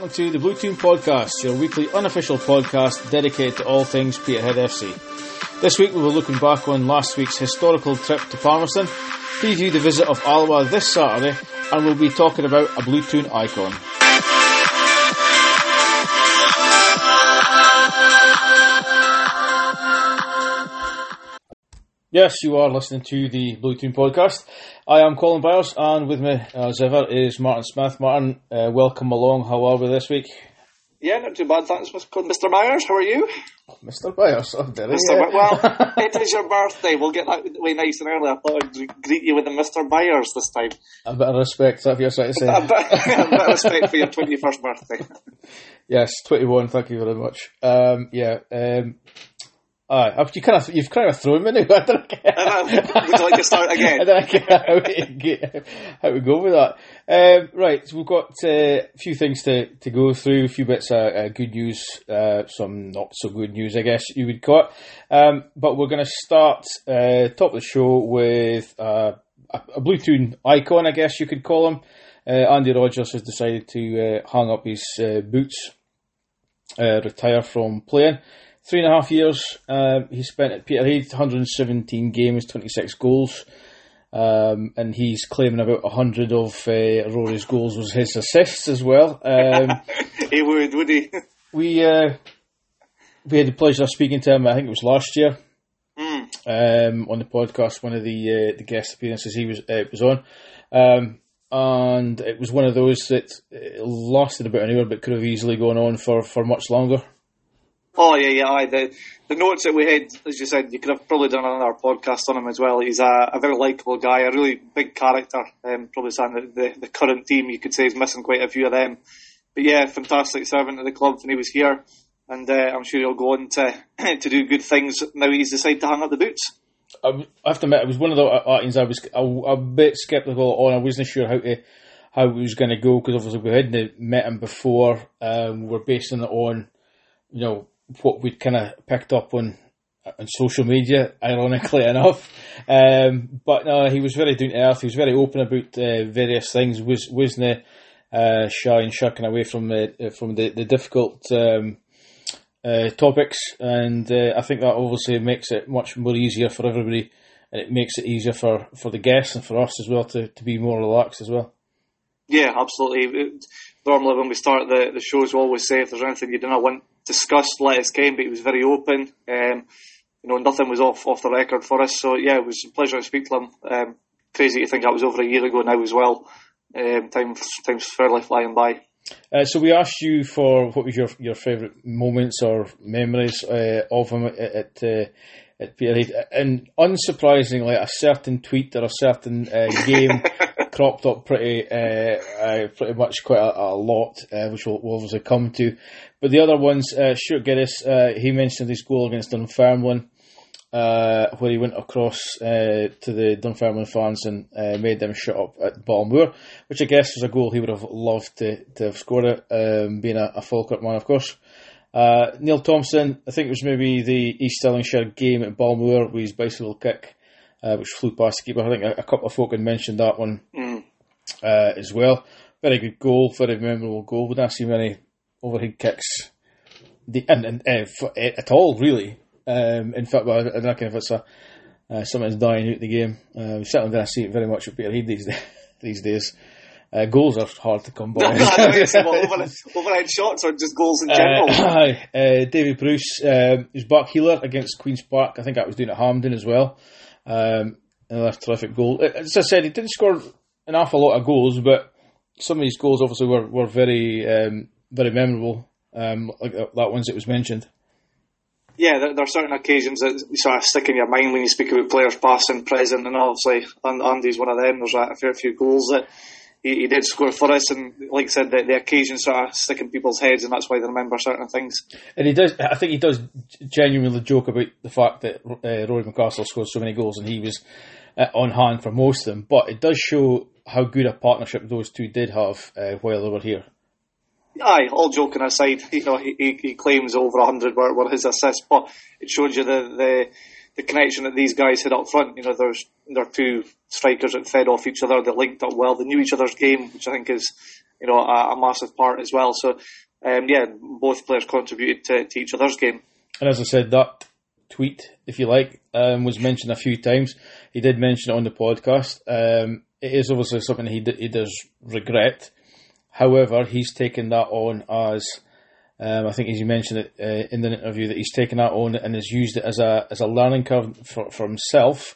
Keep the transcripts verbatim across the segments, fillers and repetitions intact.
welcome to the Blue Toon Podcast, your weekly unofficial podcast dedicated to all things Peterhead F C. This week we will be looking back on last week's historical trip to Palmerston, preview the visit of Alloa this Saturday, and we'll be talking about a Blue Toon icon. Yes, you are listening to the Blue Toon Podcast. I am Colin Byers, and with me, as ever, is Martin Smith. Martin, uh, welcome along. How are we this week? Yeah, not too bad, thanks, Mister Byers. How are you? Oh, Mister Byers, oh, very Mister By- well, it is your birthday. We'll get that way nice and early. I thought I'd greet you with the Mister Byers this time. A bit of respect, is that what you're trying to say? a, bit, a bit of respect for your twenty-first birthday. Yes, twenty-one, thank you very much. Um, yeah, um... Aye, you kind of, you've kind of thrown me now. I don't know. Would you like to start again? I don't know how to, how to go with that. Um, right, so we've got uh, a few things to, to go through, a few bits of uh, good news, uh, some not so good news, I guess you would call it. Um, but we're going to start uh, top of the show with uh, a, a Blue Toon icon, I guess you could call him. Uh, Andy Rogers has decided to uh, hang up his uh, boots, uh, retire from playing. Three and a half years uh, he spent at Peterhead, one hundred seventeen games, twenty-six goals, um, and he's claiming about one hundred of uh, Rory's goals was his assists as well. Um, he would, would he? we uh, we had the pleasure of speaking to him, I think it was last year, mm. um, on the podcast, one of the uh, the guest appearances he was uh, was on. Um, and it was one of those that lasted about an hour but could have easily gone on for, for much longer. Oh, yeah, yeah, aye. The, the notes that we had, as you said, you could have probably done another podcast on him as well. He's a, a very likeable guy, a really big character. Um, probably saying that the, the current team, you could say, is missing quite a few of them. But yeah, fantastic servant of the club when he was here. And uh, I'm sure he'll go on to to do good things now he's decided to hang up the boots. I have to admit, it was one of the items I was a, a bit sceptical on. I wasn't sure how to how it was going to go, because obviously we hadn't met him before. Um, we're basing it on, you know, what we'd kind of picked up on on social media, ironically enough. Um, but no, he was very down to earth. He was very open about uh, various things. Was wasn't uh, shy and shirking away from the from the, the difficult um, uh, topics. And uh, I think that obviously makes it much more easier for everybody, and it makes it easier for, for the guests and for us as well to, to be more relaxed as well. Yeah, absolutely. Normally when we start the, the shows, we always say if there's anything you don't want discussed, let us came, but he was very open. Um, you know, nothing was off off the record for us. So yeah, it was a pleasure to speak to him. Um, crazy to think that was over a year ago now as well. Um, time time's fairly flying by. Uh, so we asked you for what was your your favourite moments or memories uh, of him at at, uh, at Peterhead, and unsurprisingly, a certain tweet or a certain uh, game cropped up pretty uh, uh, pretty much quite a, a lot, uh, which we'll, we'll obviously come to. But the other ones, uh, Stuart Giddis, uh, he mentioned his goal against Dunfermline, uh, where he went across uh, to the Dunfermline fans and uh, made them shut up at Balmoor, which I guess was a goal he would have loved to, to have scored it, um, being a, a Falkirk man, of course. Uh, Neil Thompson, I think it was maybe the East Stirlingshire game at Balmoor with his bicycle kick, uh, which flew past the keeper. I think a, a couple of folk had mentioned that one mm. uh, as well. Very good goal, very memorable goal. We didn't see many overhead kicks, the, and, and uh, for, uh, at all, really. Um, in fact, well, I don't know if it's a, uh, something's dying out the game. Uh, we certainly didn't see it very much at Peterhead these, these days. Uh, goals are hard to come by. No, no, I don't say, well, overhead, overhead shots or just goals in general? Uh, uh, David Bruce um, was back healer against Queen's Park. I think that was doing at Hampden as well. Um, another terrific goal. As I said, he didn't score an awful lot of goals, but some of his goals obviously were, were very um, very memorable, um, like that ones that was mentioned. Yeah, there, there are certain occasions that sort of stick in your mind when you speak about players past and present, and obviously Andy's one of them. There's a fair few goals that he, he did score for us, and like I said, the, the occasions sort of stick in people's heads, and that's why they remember certain things. And he does. I think he does genuinely joke about the fact that uh, Rory McCastle scored so many goals, and he was uh, on hand for most of them. But it does show how good a partnership those two did have uh, while they were here. Aye, all joking aside, you know, he, he claims over one hundred were, were his assists, but it shows you the, the the connection that these guys had up front. You know, there's there are two strikers that fed off each other, that linked up well, they knew each other's game, which I think is you know, a, a massive part as well. So, um, yeah, both players contributed to, to each other's game. And as I said, that tweet, if you like, um, was mentioned a few times. He did mention it on the podcast. Um, it is obviously something he d- he does regret. However, he's taken that on as, um, I think as you mentioned it uh, in the interview, that he's taken that on and has used it as a as a learning curve for, for himself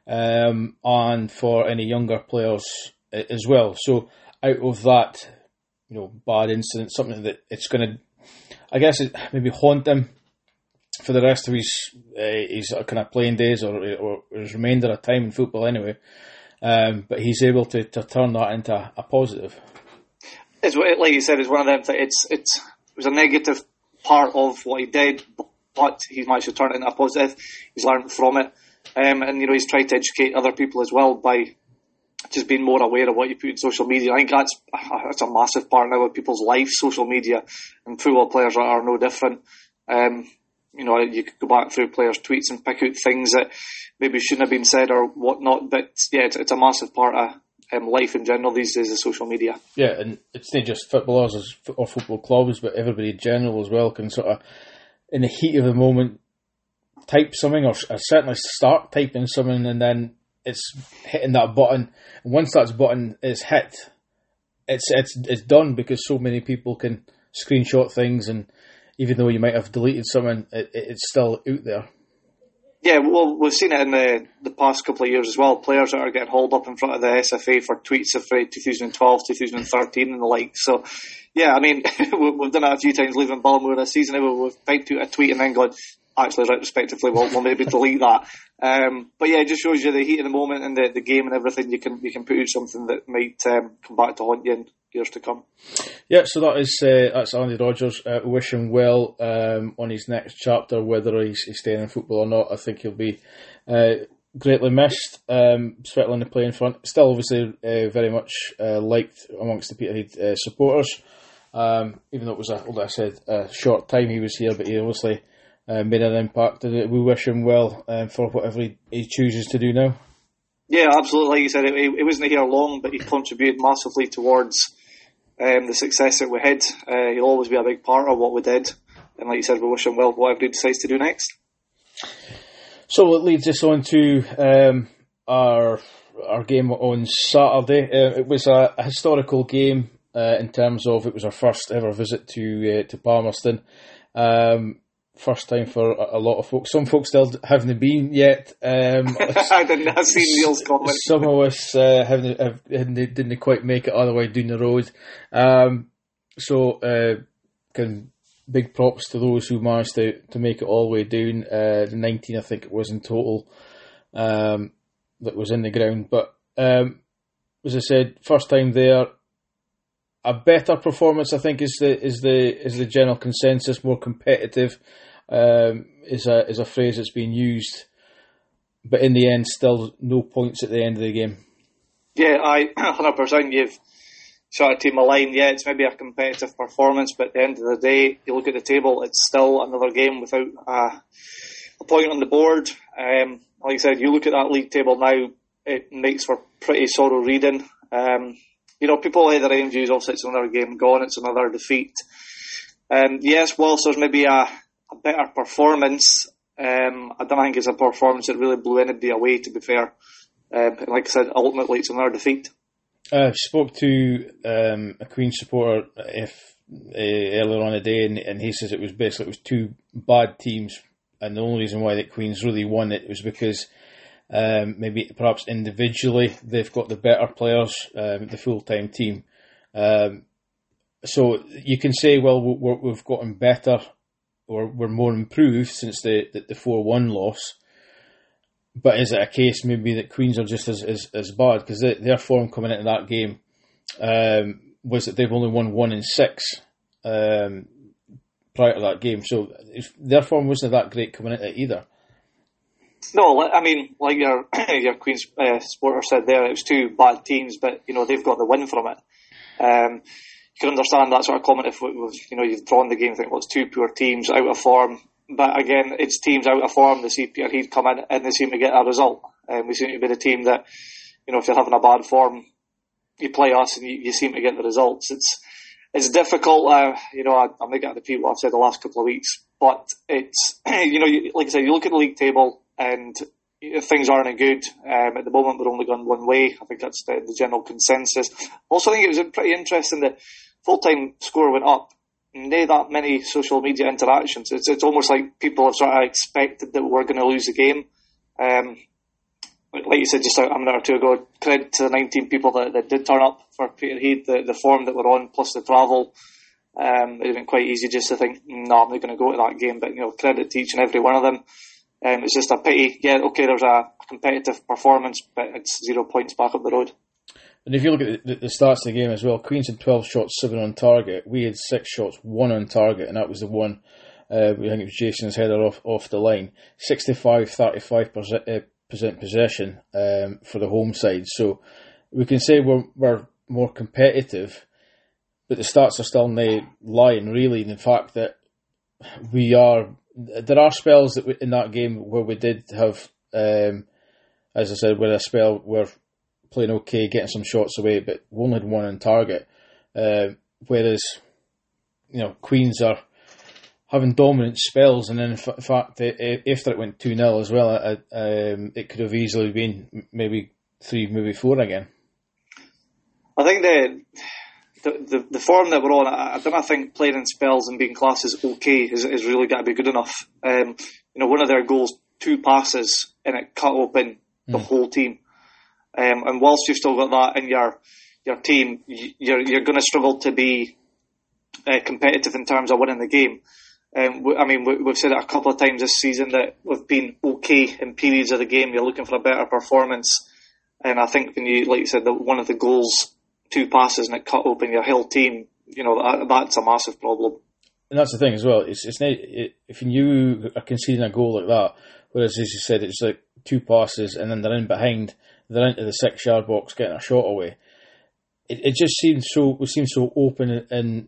um, and for any younger players as well. So out of that, you know, bad incident, something that it's going to, I guess, it maybe haunt him for the rest of his uh, his kind of playing days or, or his remainder of time in football anyway. Um, but he's able to, to turn that into a, a positive. It's like you said, it's one of them that it's it's it was a negative part of what he did, but he's managed to turn it into a positive. He's learned from it, um, and you know he's tried to educate other people as well by just being more aware of what you put in social media. I think that's that's a massive part now of people's lives. Social media, and football players are, are no different. Um, You know, you could go back through players' tweets and pick out things that maybe shouldn't have been said or whatnot. But yeah, it's, it's a massive part of um, life in general these days, is social media. Yeah, and it's not just footballers or football clubs, but everybody in general as well can sort of, in the heat of the moment, type something or, or certainly start typing something, and then it's hitting that button. And once that button is hit, it's it's it's done, because so many people can screenshot things, and even though you might have deleted something, it, it's still out there. Yeah, well, we've seen it in the, the past couple of years as well. Players that are getting hauled up in front of the S F A for tweets of twenty twelve, twenty thirteen and the like. So, yeah, I mean, we've done it a few times leaving Balmoor this season. We've typed out a tweet and then gone, actually, retrospectively, we'll, we'll maybe delete that. Um, but yeah, it just shows you the heat of the moment and the, the game and everything. You can you can put out something that might um, come back to haunt you in years to come. Yeah, so that is uh, that's Andy Rodgers. Uh, wish him well um, on his next chapter, whether he's, he's staying in football or not. I think he'll be uh, greatly missed, um, especially on the playing front. Still, obviously, uh, very much uh, liked amongst the Peterhead uh, supporters. Um, even though it was, a, like I said, a short time he was here, but he obviously uh, made an impact. And we wish him well um, for whatever he, he chooses to do now. Yeah, absolutely. Like you said, he, he wasn't here long, but he contributed massively towards Um, the success that we had. Uh, he'll always be a big part of what we did, and like you said, we wish him well whatever he decides to do next. So it leads us on to um, our our game on Saturday. Uh, it was a, a historical game uh, in terms of it was our first ever visit to uh, to Palmerston. Um, First time for a lot of folks. Some folks still haven't been yet. Um, I didn't have seen Neil's comment. Some of us uh, haven't, have, didn't quite make it all the way down the road. Um, so, uh, can, big props to those who managed to, to make it all the way down. Uh, the nineteen, I think it was in total, um, that was in the ground. But um, as I said, first time there. A better performance, I think, is the is the is the general consensus. More competitive um, is a is a phrase that's been used, but in the end, still no points at the end of the game. Yeah, I one hundred percent. You've sort of taken my line. Yeah, it's maybe a competitive performance, but at the end of the day, you look at the table, it's still another game without uh, a point on the board. Um, like I said, you look at that league table now, it makes for pretty sorrow reading. Um, You know, people either range use obviously it's another game gone, it's another defeat. Um, yes, whilst there's maybe a, a better performance, um, I don't think it's a performance that really blew anybody away, to be fair. Um, and like I said, ultimately it's another defeat. I spoke to um, a Queen's supporter if, uh, earlier on the day, and, and he says it was basically it was two bad teams, and the only reason why the Queens really won it was because Um, maybe perhaps individually they've got the better players, um, the full-time team. Um, so you can say, well, we're, we've gotten better or we're more improved since the, the, the four one loss. But is it a case maybe that Queens are just as, as, as bad? Because their form coming into that game um, was that they've only won one in six um, prior to that game. So their form wasn't that great coming into it either. No, I mean, like your your Queen's uh, supporter said there, it was two bad teams, but you know they've got the win from it. Um, you can understand that sort of comment if it was, you know, you've drawn the game and think, well, it's two poor teams out of form. But again, it's teams out of form. They see Peterhead come in and they seem to get a result. And um, we seem to be the team that, you know, if you're having a bad form you play us and you, you seem to get the results. It's it's difficult. Uh, you know, I, I'm not going to repeat what I've said the last couple of weeks, but it's you know, you, like I said, you look at the league table and things aren't good. Um, at the moment, we're only going one way. I think that's the, the general consensus. Also, I think it was pretty interesting that full-time score went up. No that many social media interactions. It's it's almost like people have sort of expected that we're going to lose the game. Um, like you said just a, a minute or two ago, credit to the nineteen people that, that did turn up for Peterhead, the, the form that we're on, plus the travel. Um, it would have been quite easy just to think, no, I'm not going to go to that game. But, you know, credit to each and every one of them. Um, it's just a pity. Yeah, okay, there's a competitive performance, but it's zero points back up the road. And if you look at the, the stats of the game as well, Queens had twelve shots, seven on target. We had six shots, one on target, and that was the one, uh, I think it was Jason's header off, off the line. sixty-five thirty-five percent uh, possession um, for the home side. So we can say we're, we're more competitive, but the stats are still lying, really, in the fact that we are... There are spells that we, in that game where we did have, um, as I said, where a spell where playing okay, getting some shots away, but we only had one on target. Uh, whereas, you know, Queens are having dominant spells, and then in f- fact, after it went two nil as well, uh, um, it could have easily been maybe three, maybe four again. I think the the, the, the form that we're on, I, I don't think playing in spells and being classed as okay is, is really got to be good enough. Um, you know, one of their goals, two passes, and it cut open the mm. whole team. Um, and whilst you've still got that in your your team, you're you're going to struggle to be uh, competitive in terms of winning the game. Um, I mean, we've said it a couple of times this season that we've been okay in periods of the game. You're looking for a better performance, and I think when you, like you said, the, one of the goals, two passes, and it cut open your whole team. You know, that, that's a massive problem. And that's the thing as well. It's it's not, it, if you are conceding a goal like that, whereas as you said, it's like two passes and then they're in behind. They're into the six-yard box getting a shot away. It it just seems so we seem so open in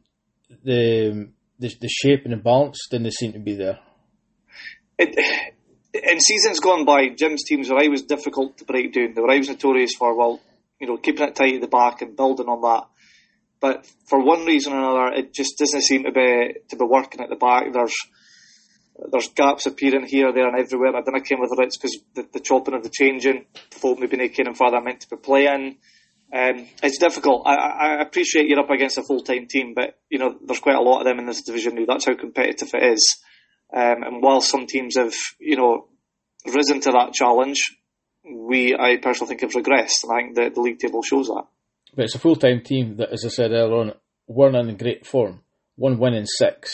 the the, the shape and the balance didn't they seem to be there. It, in seasons gone by, Jim's teams were always difficult to break down. They were always notorious for, well, you know, keeping it tight at the back and building on that. But for one reason or another, it just doesn't seem to be to be working at the back. There's There's gaps appearing here, there and everywhere. I don't know came whether it's because the, the chopping of the changing, folk maybe not caring for that meant to be playing. Um, it's difficult. I, I appreciate you're up against a full-time team, but you know there's quite a lot of them in this division now. That's how competitive it is. Um, and while some teams have, you know, risen to that challenge, we, I personally think, have regressed, and I think the, the league table shows that. But it's a full-time team that, as I said earlier on, weren't in great form. One win in six.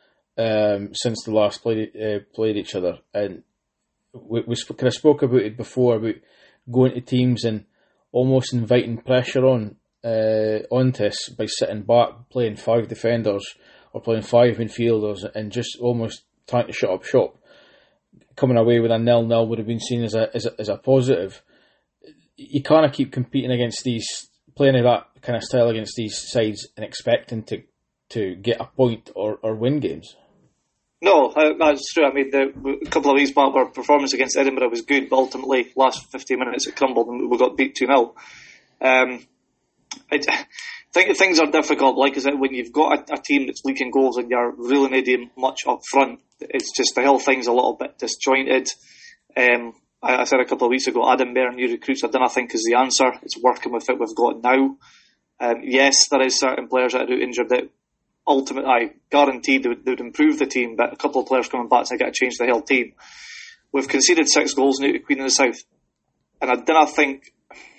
Um, since the last played uh, played each other, and we, we sp- kind of spoke about it before about going to teams and almost inviting pressure on uh, onto us by sitting back, playing five defenders or playing five midfielders, and just almost trying to shut up shop. Coming away with a nil-nil would have been seen as a as a, as a positive. You can't keep competing against these, playing of that kind of style against these sides and expecting to to get a point or, or win games. No, that's true. I mean, the, a couple of weeks back, our performance against Edinburgh was good, but ultimately, last fifteen minutes, it crumbled and we got beat two nil. Um, I think things are difficult. Like I said, when you've got a, a team that's leaking goals and you're really not doing much up front, it's just the whole thing's a little bit disjointed. Um, I, I said a couple of weeks ago, Adam Bear, new recruits, I don't think is the answer. It's working with it we've got now. Um, yes, there is certain players that are out injured that ultimately, I guaranteed they would, they would improve the team, but a couple of players coming back, so I got to change the whole team. We've conceded six goals now to Queen of the South, and I don't think,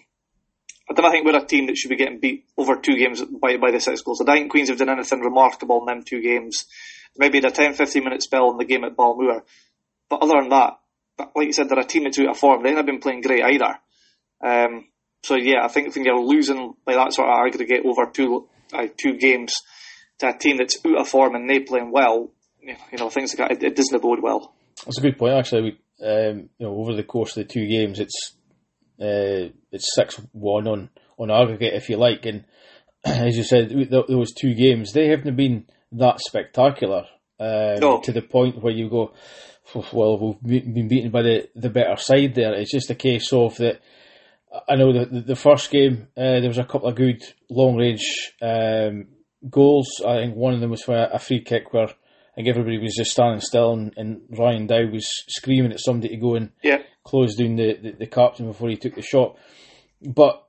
I don't think we're a team that should be getting beat over two games by by the six goals. I don't think Queens have done anything remarkable in them two games. Maybe the ten, fifteen minute spell in the game at Balmoor, but other than that, like you said, they're a team that's out of form. They haven't been playing great either. Um, so yeah, I think when you're losing by that sort of aggregate over two uh, two games to a team that's out of form and they playing well, you know, things like that, it, it doesn't bode well. That's a good point, actually. Um, you know, over the course of the two games, it's uh, it's six one on, on aggregate, if you like. And as you said, those two games, they haven't been that spectacular um, no. to the point where you go, well, we've been beaten by the, the better side there. It's just a case of that I know that the, the first game, uh, there was a couple of good long-range um, goals. I think one of them was for a, a free kick where I think everybody was just standing still and, and Ryan Dow was screaming at somebody to go and yeah. close down the, the, the captain before he took the shot. But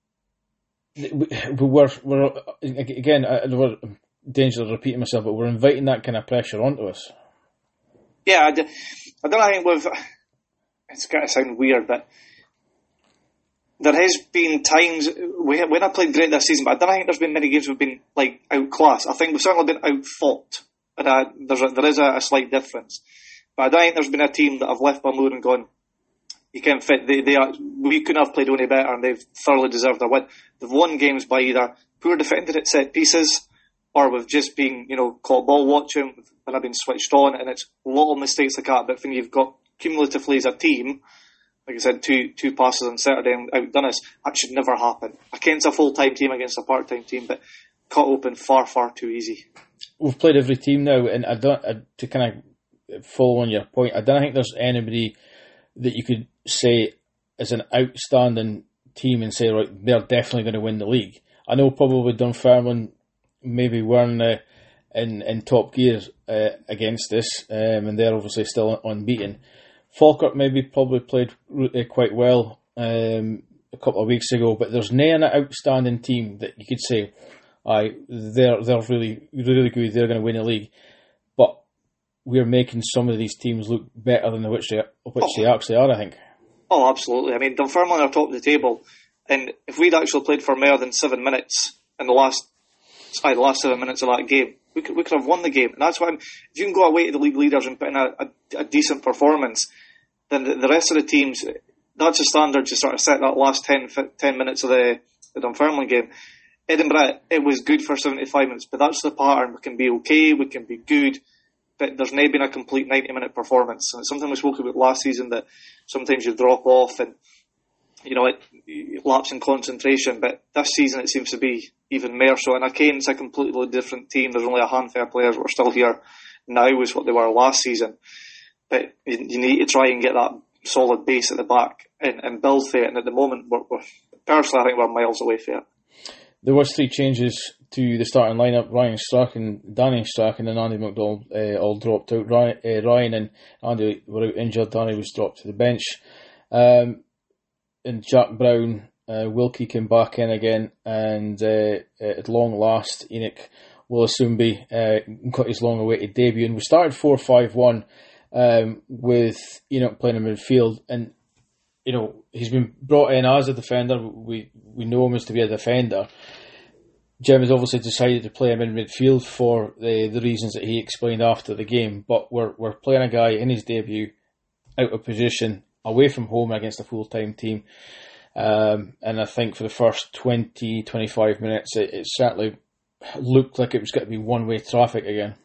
we, we're, we're, again, I, we're danger of repeating myself, but we're inviting that kind of pressure onto us. Yeah, I, d- I don't think we've... It's going to sound weird, but there has been times we when I played great this season, but I don't think there's been many games we've been like outclassed. I think we've certainly been outfought, and uh, there's a, there is a, a slight difference. But I don't think there's been a team that have left Balmoor and gone, you can't fit. They, they are, we couldn't have played any better, and they've thoroughly deserved a win. They've won games by either poor defending at set pieces, or we've just been, you know, caught ball watching, and I've been switched on, and it's little mistakes like that. But when you've got cumulatively as a team, like I said, two two passes on Saturday and outdone us, that should never happen. Against a full-time team, against a part-time team, but cut open far, far too easy. We've played every team now, and I don't, I, to kind of follow on your point, I don't think there's anybody that you could say is an outstanding team and say, right, they're definitely going to win the league. I know probably Dunfermline maybe weren't uh, in, in top gear uh, against this, um, and they're obviously still unbeaten. Falkirk maybe probably played quite well um, a couple of weeks ago, but there's no an outstanding team that you could say, aye, they're they're really really good, they're going to win the league. But we're making some of these teams look better than which they which oh. they actually are, I think. Oh, absolutely. I mean, Dunfermline are top of the table, and if we'd actually played for more than seven minutes in the last, sorry, the last seven minutes of that game, we could we could have won the game. And that's why I'm, if you can go away to the league leaders and put in a, a, a decent performance, then the, the rest of the teams, that's a standard to sort of set that last ten, ten minutes of the, the Dunfermline game. Edinburgh, it was good for seventy-five minutes, but that's the pattern. We can be okay, we can be good, but there's never been a complete ninety-minute performance. And it's something we spoke about last season, that sometimes you drop off and, you know, it, it lapse in concentration, but this season it seems to be even more so. And again, it's a completely different team. There's only a handful of players that are still here now is what they were last season. But you, you need to try and get that solid base at the back and, and build for it. And at the moment, we're, we're, personally, I think we're miles away from it. There was three changes to the starting lineup. Ryan Strachan, Danny Strachan and Andy McDonald uh, all dropped out. Ryan, uh, Ryan and Andy were out injured. Danny was dropped to the bench. Um, and Jack Brown, uh, Wilkie came back in again. And uh, at long last, Enoch Willisumbi uh, got his long-awaited debut. And we started four five one. Um, with Enoch playing in midfield, and you know he's been brought in as a defender. We we know him as to be a defender. Jim has obviously decided to play him in midfield for the the reasons that he explained after the game. But we're we're playing a guy in his debut out of position, away from home against a full time team, um, and I think for the first twenty, twenty-five minutes, it, it certainly looked like it was going to be one way traffic again.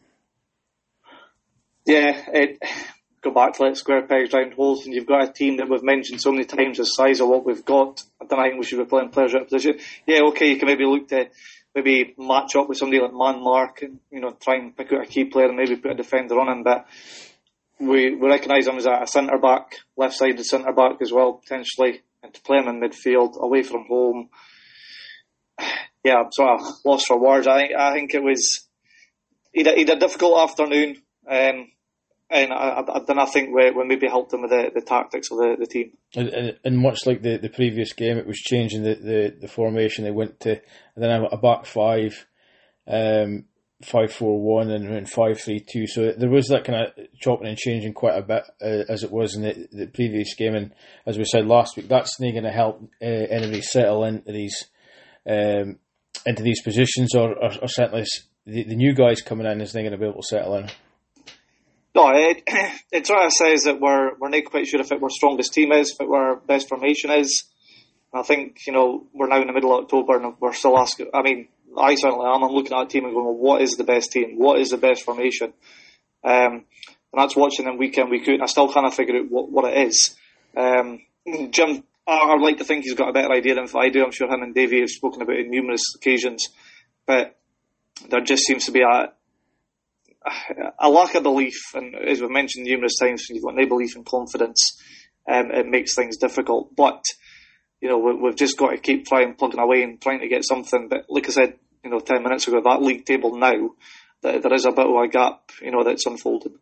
Yeah, it, go back to let square pegs round holes, and you've got a team that we've mentioned so many times the size of what we've got. I don't think we should be playing players out of position. Yeah, okay, you can maybe look to maybe match up with somebody like Man Mark and, you know, try and pick out a key player and maybe put a defender on him, but we, we recognise him as a, a centre-back, left-sided centre-back as well, potentially, and to play him in midfield, away from home. Yeah, I'm sort of lost for words. I think, I think it was, he had, he had a difficult afternoon. Um, and I, I, I think we, we maybe helped them with the, the tactics of the, the team. And, and much like the, the previous game, it was changing the, the, the formation. They went to and then a back five, um, five four one, and, and five three two. So there was that kind of chopping and changing quite a bit uh, as it was in the, the previous game. And as we said last week, that's not going to help uh, anybody settle into these um, into these positions, or, or, or certainly the, the new guys coming in is not going to be able to settle in. No, it, it sort of says that we're we're not quite sure if it our strongest team is, if it our best formation is. And I think, you know, we're now in the middle of October and we're still asking, I mean, I certainly am, I'm looking at a team and going, well, what is the best team? What is the best formation? Um, and that's watching them week in, week out, and I still can't figure out what, what it is. Um, Jim, I, I'd like to think he's got a better idea than I do. I'm sure him and Davey have spoken about it on numerous occasions. But there just seems to be a a lack of belief, and as we've mentioned numerous times, when you've got no belief and confidence, um, it makes things difficult. But you know, we, we've just got to keep trying, plugging away and trying to get something. But like I said, you know, ten minutes ago, that league table now, that there is a bit of a gap, you know, that's unfolded.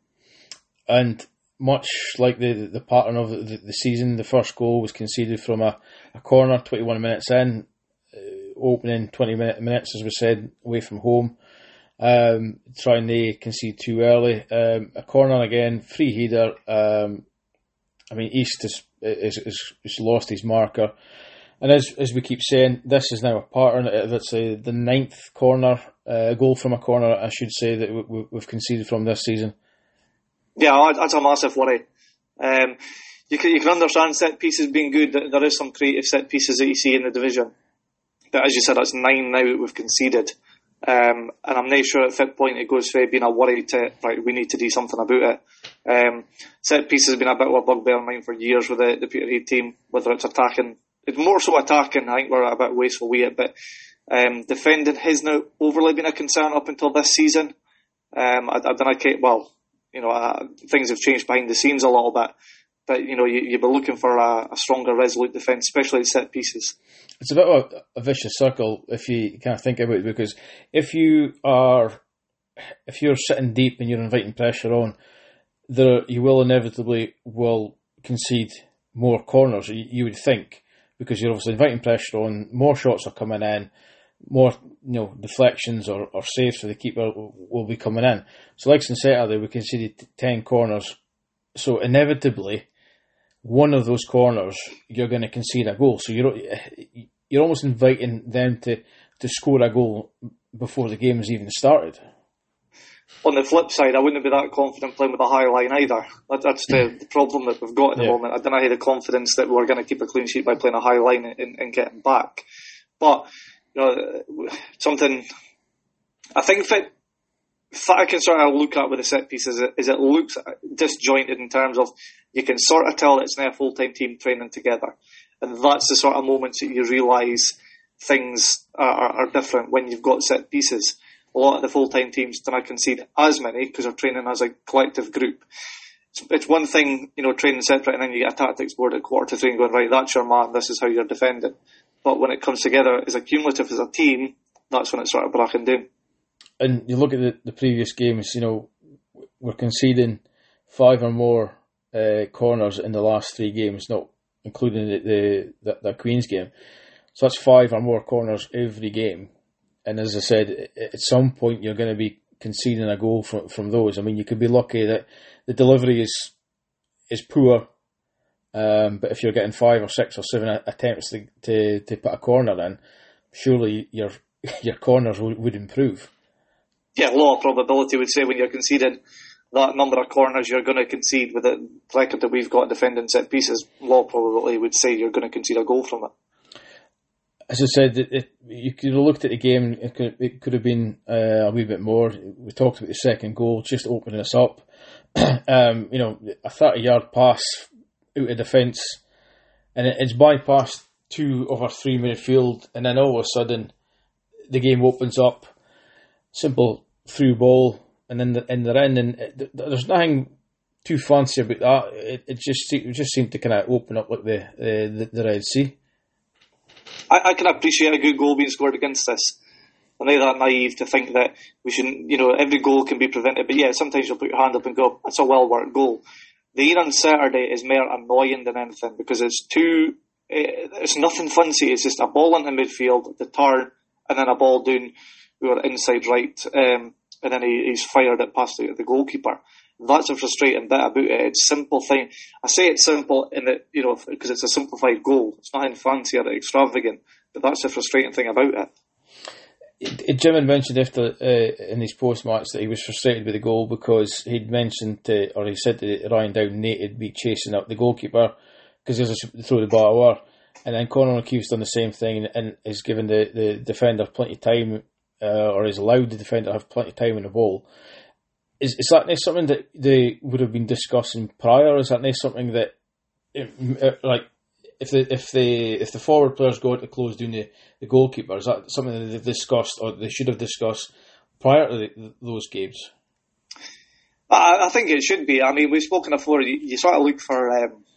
And much like the the pattern of the, the season, the first goal was conceded from a, a corner, twenty-one minutes in, uh, opening twenty minute, minutes, as we said, away from home. Um, trying to concede too early. Um, a corner again, free header. Um, I mean, East has, has, has, has lost his marker. And as as we keep saying, this is now a pattern. That's a, the ninth corner, uh, goal from a corner, I should say, that we, we've conceded from this season. Yeah, that's a massive worry. Um, you can you can understand set pieces being good. There is some creative set pieces that you see in the division, but as you said, that's nine now that we've conceded. Um, and I'm not sure at that point it goes from being a worry to, right, we need to do something about it. Um, set pieces has been a bit of a bugbear of mine for years with the, the Peterhead team, whether it's attacking. It's more so attacking. I think we're a bit wasteful with it, but um, defending has not overly been a concern up until this season. Um, I, I don't know, well, you know, uh, things have changed behind the scenes a little bit, but you know, you, you'll be looking for a, a stronger, resolute defence, especially at set pieces. It's a bit of a, a vicious circle if you kind of think about it, because if you are, if you're sitting deep and you're inviting pressure on, there you will inevitably will concede more corners. You, you would think, because you're obviously inviting pressure on, more shots are coming in, more, you know, deflections or, or saves for the keeper will, will be coming in. So like on Saturday, we conceded ten corners, so inevitably one of those corners you're going to concede a goal. So you're you're almost inviting them to, to score a goal before the game has even started. On the flip side, I wouldn't be that confident playing with a high line either. That, that's the, the problem that we've got at the yeah. moment. I don't have the confidence that we're going to keep a clean sheet by playing a high line and, and getting back. But you know, something I think that, that I can sort of look at with the set piece is it, is it looks disjointed in terms of you can sort of tell that it's now a full-time team training together. And that's the sort of moments that you realise things are, are, are different when you've got set pieces. A lot of the full-time teams don't concede as many because they're training as a collective group. It's, it's one thing, you know, training separate and then you get a tactics board at quarter to three and going, right, that's your man, this is how you're defending. But when it comes together as a cumulative, as a team, that's when it's sort of breaking down. And you look at the, the previous games, you know, we're conceding five or more uh, corners in the last three games, not including the, the, the, the Queen's game. So that's five or more corners every game. And as I said, at some point you're going to be conceding a goal from, from those. I mean, you could be lucky that the delivery is is poor, um, but if you're getting five or six or seven attempts to, to, to put a corner in, surely your your corners would, would improve. Yeah, law of probability would say when you're conceding that number of corners you're going to concede with the record that we've got defending set pieces, law of probability would say you're going to concede a goal from it. As I said, it, it, you could have looked at the game, it could, it could have been uh, a wee bit more. We talked about the second goal, just opening us up. um, you know, a thirty-yard pass out of defence, and it, it's bypassed two of our three midfield, and then all of a sudden, the game opens up. Simple through ball, and then the, in the end, and it, there's nothing too fancy about that. It, it just it just seemed to kind of open up like the uh, the, the Red Sea. I, I can appreciate a good goal being scored against us. I'm not that naive to think that we shouldn't, you know, every goal can be prevented. But yeah, sometimes you'll put your hand up and go, that's a well-worked goal. The year on Saturday is more annoying than anything because it's too, it's nothing fancy. It's just a ball into midfield, the turn, and then a ball down, we were inside right, um, and then he, he's fired it past the, the goalkeeper. That's a frustrating bit about it. It's simple thing. I say it's simple in that, you know, because it's a simplified goal. It's nothing fancy or extravagant, but that's the frustrating thing about it. it Jim had mentioned after uh, in his post match that he was frustrated with the goal because he'd mentioned to, or he said to Ryan Down, Nate would be chasing up the goalkeeper because he was to throw the ball over, and then Conor O'Keefe's done the same thing and is given the, the defender plenty of time, uh, or is allowed the defender to have plenty of time in the ball. Is is that not something that they would have been discussing prior? Is that not something that, like, if the if the if the forward players go out to close down the, the goalkeeper, is that something that they've discussed or they should have discussed prior to the, those games? I, I think it should be. I mean, we've spoken before. You, you sort of look for um,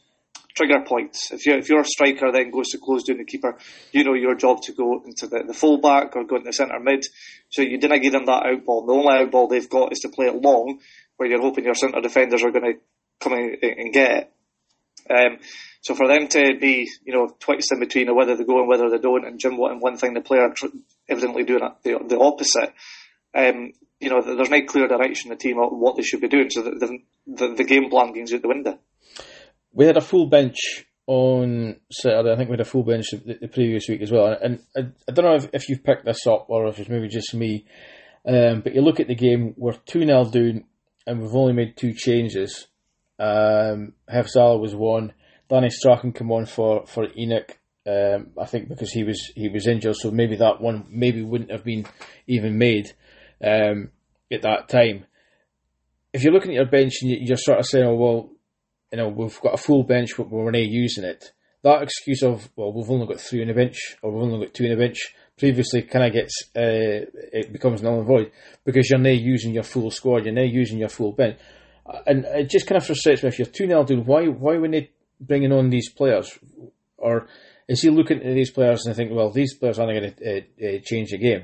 trigger points. If you if your striker then goes to close down the keeper, you know your job to go into the, the full back or go into the centre mid. So you didn't give them that out ball. The only out ball they've got is to play it long, where you're hoping your centre defenders are going to come in and get it. Um, so for them to be, you know, twixt in between of whether they go and whether they don't, and Jim wanting one thing, the player tr- evidently doing the, the opposite. Um, you know, there's no clear direction in the team on what they should be doing. So the, the, the game plan goes out the window. We had a full bench on Saturday. I think we had a full bench the, the previous week as well. And I, I don't know if, if you've picked this up or if it's maybe just me. Um, but you look at the game, we're two nil down and we've only made two changes. Um, Hefzala was one. Danny Strachan came on for, for Enoch. Um, I think because he was he was injured, so maybe that one maybe wouldn't have been even made um, at that time. If you're looking at your bench and you're sort of saying, oh, well, you know, we've got a full bench, but we're not using it. That excuse of, well, we've only got three on the bench, or we've only got two on the bench, previously kind of gets, uh, it becomes null and void, because you're not using your full squad, you're not using your full bench. And it just kind of frustrates me, if you're two nil down, why, why were they bringing on these players? Or is he looking at these players and thinking, well, these players aren't going to uh, uh, change the game?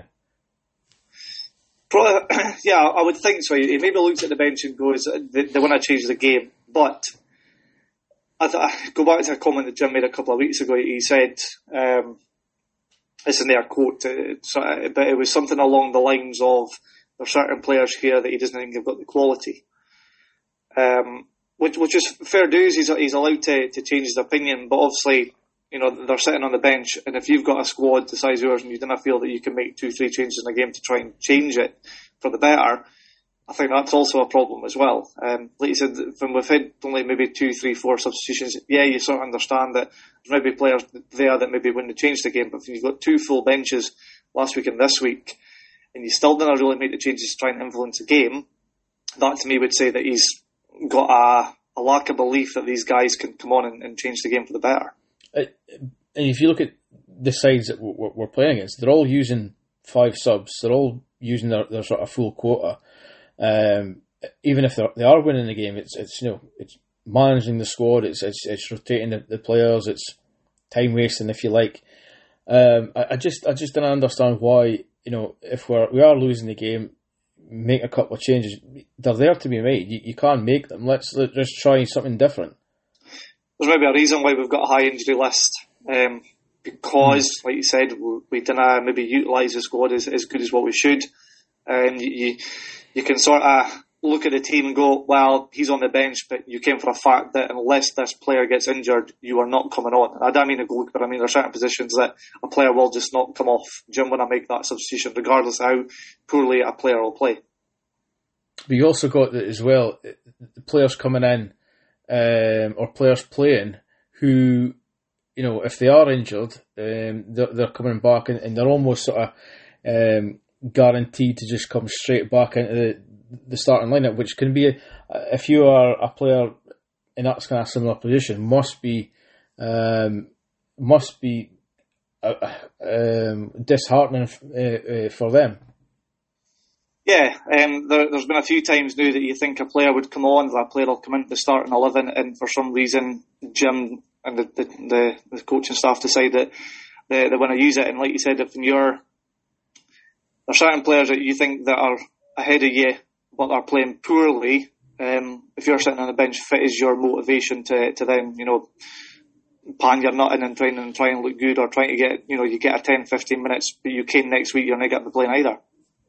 Probably, yeah, I would think so. He maybe looks at the bench and goes, they, they want to change the game, but I, th- I go back to a comment that Jim made a couple of weeks ago. He said, um, it's in their quote, uh, but it was something along the lines of, there are certain players here that he doesn't think have got the quality. Um, which, which is fair dues. He's, he's allowed to, to change his opinion, but obviously, you know, they're sitting on the bench, and if you've got a squad the size of yours and you didn't feel that you can make two, three changes in a game to try and change it for the better, I think that's also a problem as well. Um, like you said, when we've had only maybe two, three, four substitutions, yeah, you sort of understand that there's maybe players there that maybe wouldn't have changed the game, but if you've got two full benches last week and this week, and you still didn't really make the changes to try and influence the game, that to me would say that he's got a, a lack of belief that these guys can come on and, and change the game for the better. Uh, and if you look at the sides that we're, we're playing against, they're all using five subs, they're all using their, their sort of full quota. Um, even if they are winning the game, it's it's you know it's managing the squad, it's it's, it's rotating the, the players, it's time wasting if you like. Um, I, I just I just don't understand why, you know, if we're we are losing the game, make a couple of changes. They're there to be made. You, you can't make them. Let's let's just try something different. There's maybe a reason why we've got a high injury list, um, because, mm. like you said, we, we didn't maybe utilise the squad as, as good as what we should. And um, you you can sort of look at the team and go, well, he's on the bench, but you came for a fact that unless this player gets injured, you are not coming on. I don't mean a goal, but I mean there are certain positions that a player will just not come off. Jim when I make that substitution, regardless of how poorly a player will play. But you also got that as well, the players coming in, um, or players playing who, you know, if they are injured, um, they're, they're coming back and, and they're almost sort of um, guaranteed to just come straight back into the, the starting lineup, which can be, a, if you are a player in that kind of similar position, must be um, must be uh, um, disheartening uh, uh, for them. Yeah, um, there, there's been a few times now that you think a player would come on, that a player will come into the starting eleven, and for some reason Jim and the, the, the, the coaching staff decide that they, they want to use it. And like you said, if you're there are certain players that you think that are ahead of you but are playing poorly, um, if you're sitting on the bench, fit is your motivation to, to then, you know, pan your nut in and try and try and look good, or trying to get, you know, you get a ten, fifteen minutes, but you came next week, you're not going to be playing either.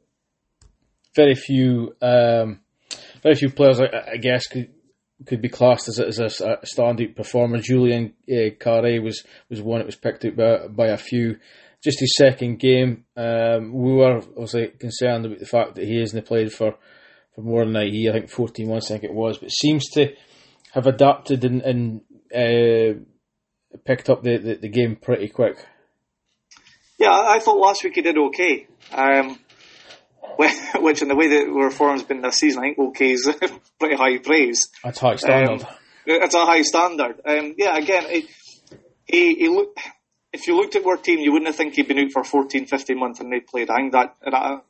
Very few, um, very few players, I, I guess, could could be classed as a, as a standout performer. Julian uh, Carre was, was one that was picked out by, by a few. Just his second game, um, we were obviously concerned about the fact that he hasn't played for, for more than a year, I think fourteen months I think it was, but seems to have adapted and, and uh, picked up the, the, the game pretty quick. Yeah, I thought last week he did okay. Um, which in the way that our form's been this season, I think okay is pretty high praise. That's high standard. Um, it's a high standard. Um, yeah, again, he, he, he look, if you looked at our team, you wouldn't think he'd been out for fourteen, fifteen months and they played. I think that, that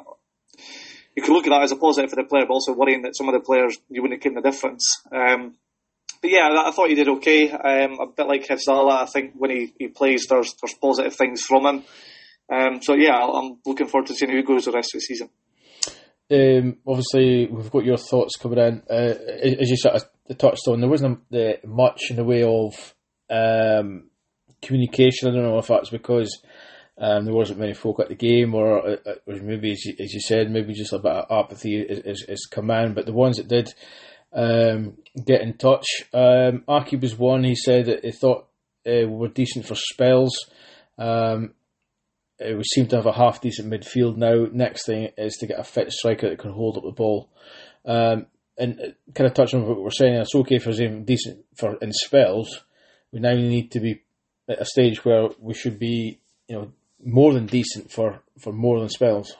you could look at that as a positive for the player, but also worrying that some of the players, you wouldn't have seen the difference. Um, but yeah, I, I thought he did okay. Um, a bit like Hafzala, I think when he, he plays, there's there's positive things from him. Um, so yeah, I'm looking forward to seeing who goes the rest of the season. Um, obviously, we've got your thoughts coming in. Uh, as you sort of touched on, there wasn't uh, much in the way of um, communication. I don't know if that's because um, there wasn't many folk at the game, or it, it was maybe, as you, as you said, maybe just a bit of apathy is, is come in. But the ones that did um, get in touch, um, Aki was one. He said that he thought uh, we were decent for spells. Um, We seem to have a half decent midfield now. Next thing is to get a fit striker that can hold up the ball. Um, and kind of touching on what we were saying, it's okay for him decent for in spells. We now need to be at a stage where we should be, you know, more than decent for, for more than spells.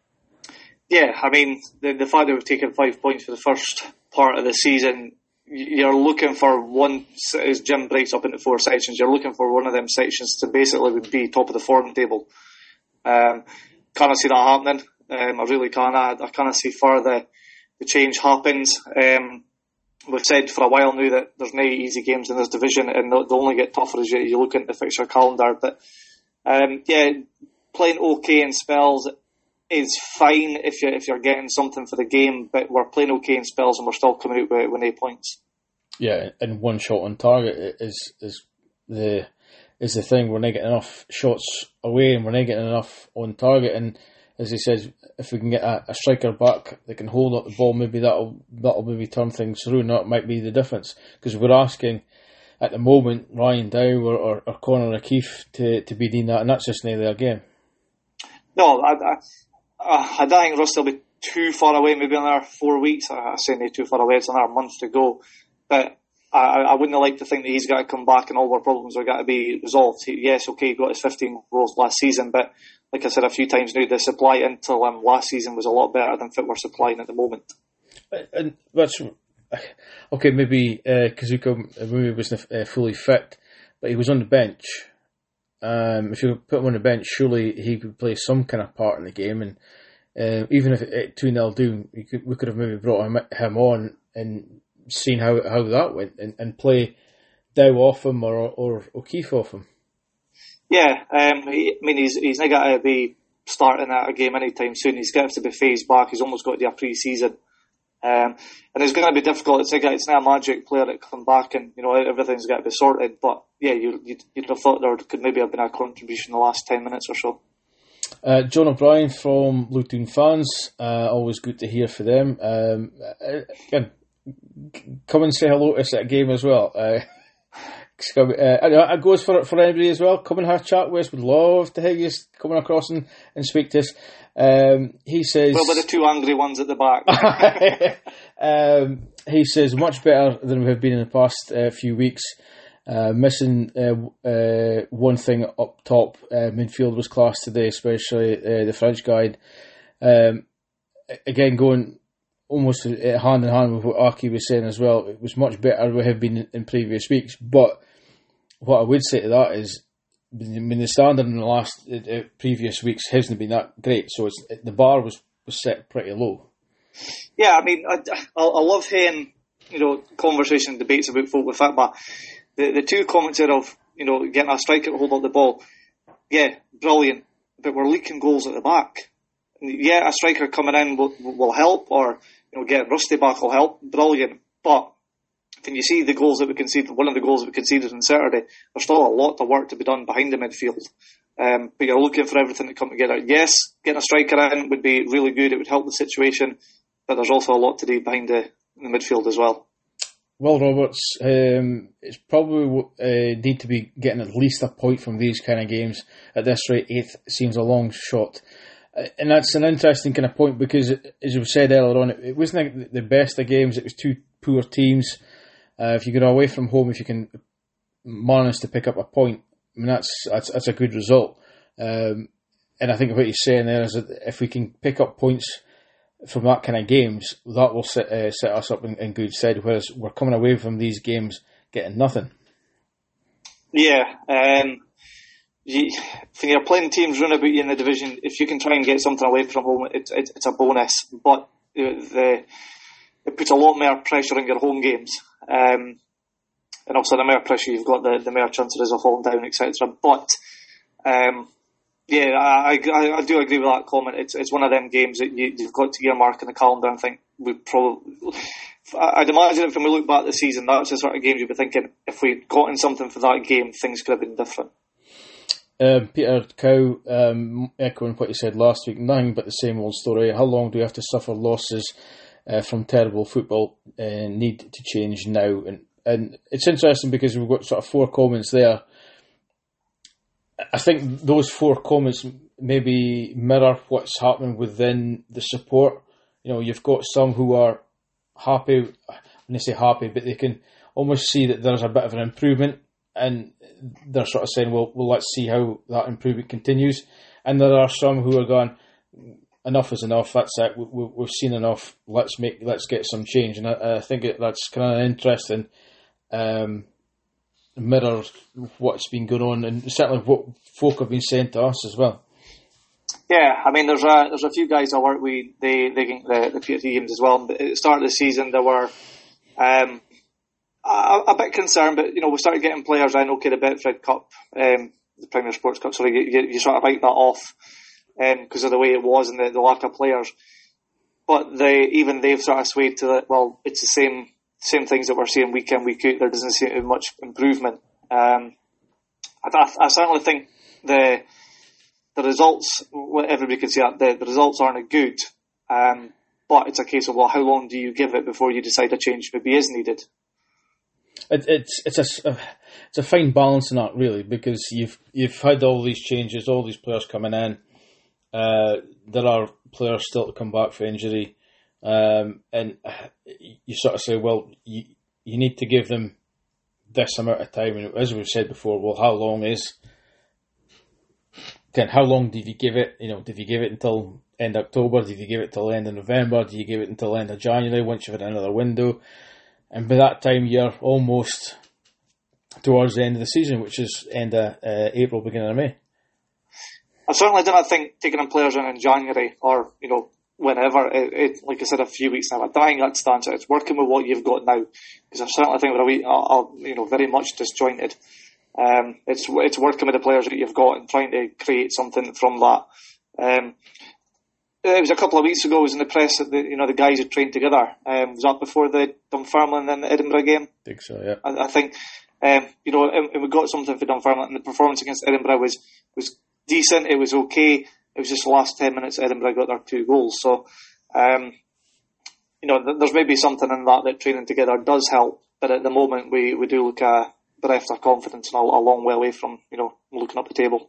Yeah, I mean, the, the fact that we've taken five points for the first part of the season, you're looking for one, as Jim breaks up into four sections, you're looking for one of them sections to basically be top of the form table. Um, can't see that happening. Um, I really can't. I, I can't see far the, the change happens. Um, we've said for a while now that there's no easy games in this division, and they'll, they'll only get tougher as you, you look into the fixture calendar. But um, yeah, playing okay in spells is fine if you if you're getting something for the game. But we're playing okay in spells, and we're still coming out with, with eight points. Yeah, and one shot on target is is the is the thing. We're not getting enough shots away, and we're not getting enough on target. And as he says, if we can get a, a striker back that can hold up the ball, maybe that'll that'll maybe turn things through. And that might be the difference, because we're asking at the moment Ryan Dow or, or, or Conor O'Keefe to, to be doing that, and that's just not their game. No, I, I, I don't think Rusty will be too far away. Maybe another four weeks. I, I say not too far away. It's another month to go. But I, I wouldn't like to think that he's got to come back and all our problems are got to be resolved. He, yes, okay, he got his fifteen goals last season, but like I said a few times now, the supply into him last season was a lot better than fit we're supplying at the moment. And that's okay. Maybe uh, Kazuka maybe wasn't uh, fully fit, but he was on the bench. Um, if you put him on the bench, surely he could play some kind of part in the game. And uh, even if it two nil down, we could we could have maybe brought him, him on and seen how, how that went, and, and play Dow off him or or O'Keefe off him. Yeah, um, he, I mean he's he's not got to be starting at a game anytime soon. He's got to be phased back. He's almost got to do a pre-season, um, and it's going to be difficult. It's like it's not a magic player that come back and you know everything's got to be sorted. But yeah, you you'd, you'd have thought there could maybe have been a contribution in the last ten minutes or so. Uh, John O'Brien from Luton Fans, uh, always good to hear for them. Um, again, come and say hello to us at a game as well. Uh, uh, it goes for for anybody as well. Come and have a chat with us. We'd love to have you coming across and, and speak to us. Um, he says, well, we're the two angry ones at the back. um, he says, much better than we have been in the past uh, few weeks. Uh, missing uh, uh, one thing up top. Uh, midfield was class today, especially uh, the French guide. Um, again, going almost hand in hand with what Aki was saying as well. It was much better than we have been in previous weeks. But what I would say to that is, I mean, the standard in the last uh, previous weeks hasn't been that great. So it's, the bar was, was set pretty low. Yeah, I mean, I, I, I love hearing you know conversation debates about folk with that, but the the two comments there of you know getting a striker to hold up the ball, yeah, brilliant. But we're leaking goals at the back. Yeah, a striker coming in will, will help, or you know, getting Rusty back will help. Brilliant. But when you see the goals that we conceded, one of the goals that we conceded on Saturday, there's still a lot of work to be done behind the midfield. Um, but you're looking for everything to come together. Yes, getting a striker in would be really good. It would help the situation. But there's also a lot to do behind the, the midfield as well. Well, Roberts, um, it's probably uh, need to be getting at least a point from these kind of games. At this rate, eighth seems a long shot. And that's an interesting kind of point because, as you said earlier on, it wasn't the best of games. It was two poor teams. Uh, if you go away from home, if you can manage to pick up a point, I mean, that's that's, that's a good result. Um, and I think what you're saying there is that if we can pick up points from that kind of games, that will set, uh, set us up in, in good stead, whereas we're coming away from these games getting nothing. Yeah. Um, you, when you're playing teams run about you in the division, if you can try and get something away from home, it, it, it's a bonus. But the, it puts a lot more pressure on your home games. Um, and also the more pressure you've got, the, the more chances of falling down, et cetera. But um, yeah, I, I I do agree with that comment. It's it's one of them games that you, you've got to earmark in the calendar and think we probably. I'd imagine if when we look back at the season, that's the sort of games you'd be thinking, if we'd gotten something for that game, things could have been different. Um, Peter Cow, um, echoing what you said last week, nothing but the same old story. How long do we have to suffer losses uh, from terrible football? Uh, need to change now. And, and it's interesting because we've got sort of four comments there. I think those four comments maybe mirror what's happening within the support. You know, you've got some who are happy, when they say happy, but they can almost see that there's a bit of an improvement, and they're sort of saying, well, well, let's see how that improvement continues. And there are some who are going, enough is enough, that's it, we, we, we've seen enough, let's make, let's get some change. And I, I think it, that's kind of interesting, um, mirror what's been going on, and certainly what folk have been saying to us as well. Yeah, I mean, there's a there's a few guys I work with, they they get the the P F C games as well. At the start of the season, there were um, a, a bit concerned, but you know, we started getting players in. Okay, the Betfred Cup, um, the Premier Sports Cup, sorry, you, you, you sort of write that off because um, of the way it was and the, the lack of players. But they even they've sort of swayed to that. Well, it's the same same things that we're seeing week in, week out. There doesn't seem to be much improvement. Um, I, I, I certainly think the The results, everybody can see that, the, the results aren't good, um, but it's a case of, well, how long do you give it before you decide a change maybe is needed? It, it's it's a it's a fine balancing act, really, because you've you've had all these changes, all these players coming in. Uh, there are players still to come back for injury, um, and you sort of say, well, you you need to give them this amount of time, and as we've said before, well, how long is Again, how long did you give it? You know, did you give it until end October? Did you give it till end of November? Did you give it until end of January once you've had another window? And by that time, you're almost towards the end of the season, which is end of uh, April, beginning of May. I certainly do not think taking in players in in January or, you know, whenever, it, it, like I said, a few weeks now, I don't think that stands out. It's working with what you've got now, because I certainly think we're a wee, uh, uh, you know, very much disjointed. Um, it's it's working with the players that you've got and trying to create something from that. Um, it was a couple of weeks ago. I was in the press that the, you know the guys had trained together. Um, was that before the Dunfermline and the Edinburgh game? I think so. Yeah. I, I think um, you know, and, and we got something for Dunfermline. And the performance against Edinburgh was was decent. It was okay. It was just the last ten minutes Edinburgh got their two goals. So, um, you know, th- there's maybe something in that that training together does help. But at the moment, we we do look at. bereft of confidence and a, a long way away from, you know, looking up the table.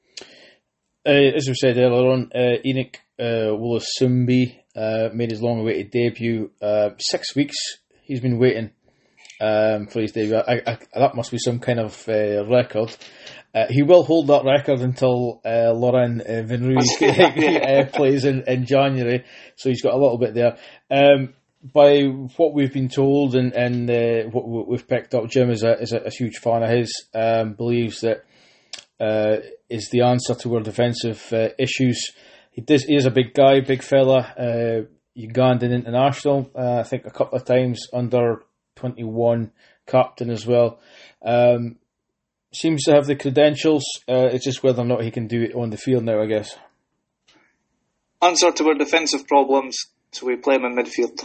Uh, as we said earlier on, uh, Enoch uh, Wolasumbi uh, made his long-awaited debut. Uh, six weeks he's been waiting um, for his debut. I, I, that must be some kind of uh, record. Uh, he will hold that record until uh, Laurent uh, Vinrui yeah. uh, plays in, in January, so he's got a little bit there. Um, By what we've been told and, and uh, what we've picked up, Jim is a is a, a huge fan of his. Um, believes that uh, is the answer to our defensive uh, issues. He does. He is a big guy, big fella. Uh, Ugandan international. Uh, I think a couple of times under twenty-one captain as well. Um, seems to have the credentials. Uh, it's just whether or not he can do it on the field now, I guess. Answer to our defensive problems. So we play him in midfield.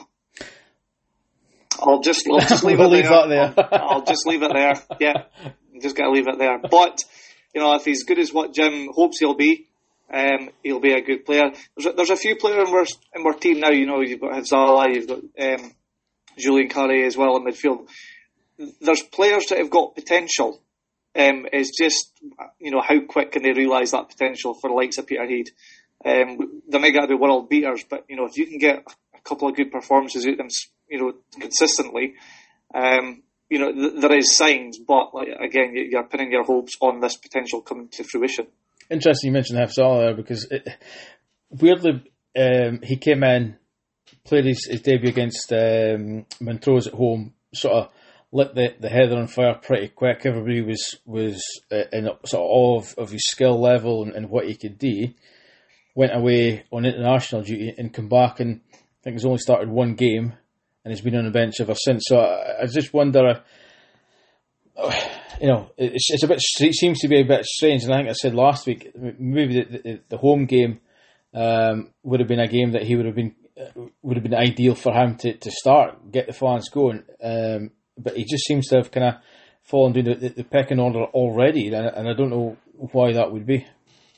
I'll just, I'll just leave we'll it leave there. That there. I'll, I'll just leave it there. Yeah, I'm just got to leave it there. But, you know, if he's good as what Jim hopes he'll be, um, he'll be a good player. There's a, there's a few players in our, in our team now, you know, you've got Havzala, you've got um, Julian Curry as well in midfield. There's players that have got potential. Um, it's just, you know, how quick can they realise that potential for the likes of Peterhead? Um, they may get to be world beaters, but, you know, if you can get a couple of good performances out of them, you know, consistently, um, you know, th- there is signs, but like, again, you're pinning your hopes on this potential coming to fruition. Interesting you mentioned Hafzala there, because it, weirdly, um, he came in, played his, his debut against um, Montrose at home, sort of lit the, the heather on fire pretty quick. Everybody was was uh, in sort of awe of, of his skill level and, and what he could do. Went away on international duty and come back, and I think he's only started one game, and he's been on the bench ever since. So I, I just wonder you know, it's, it's a bit. It seems to be a bit strange, and I think I said last week maybe the, the, the home game um, would have been a game that he would have been would have been ideal for him to, to start, get the fans going. Um, but he just seems to have kind of fallen down the, the, the pecking order already, and, and I don't know why that would be.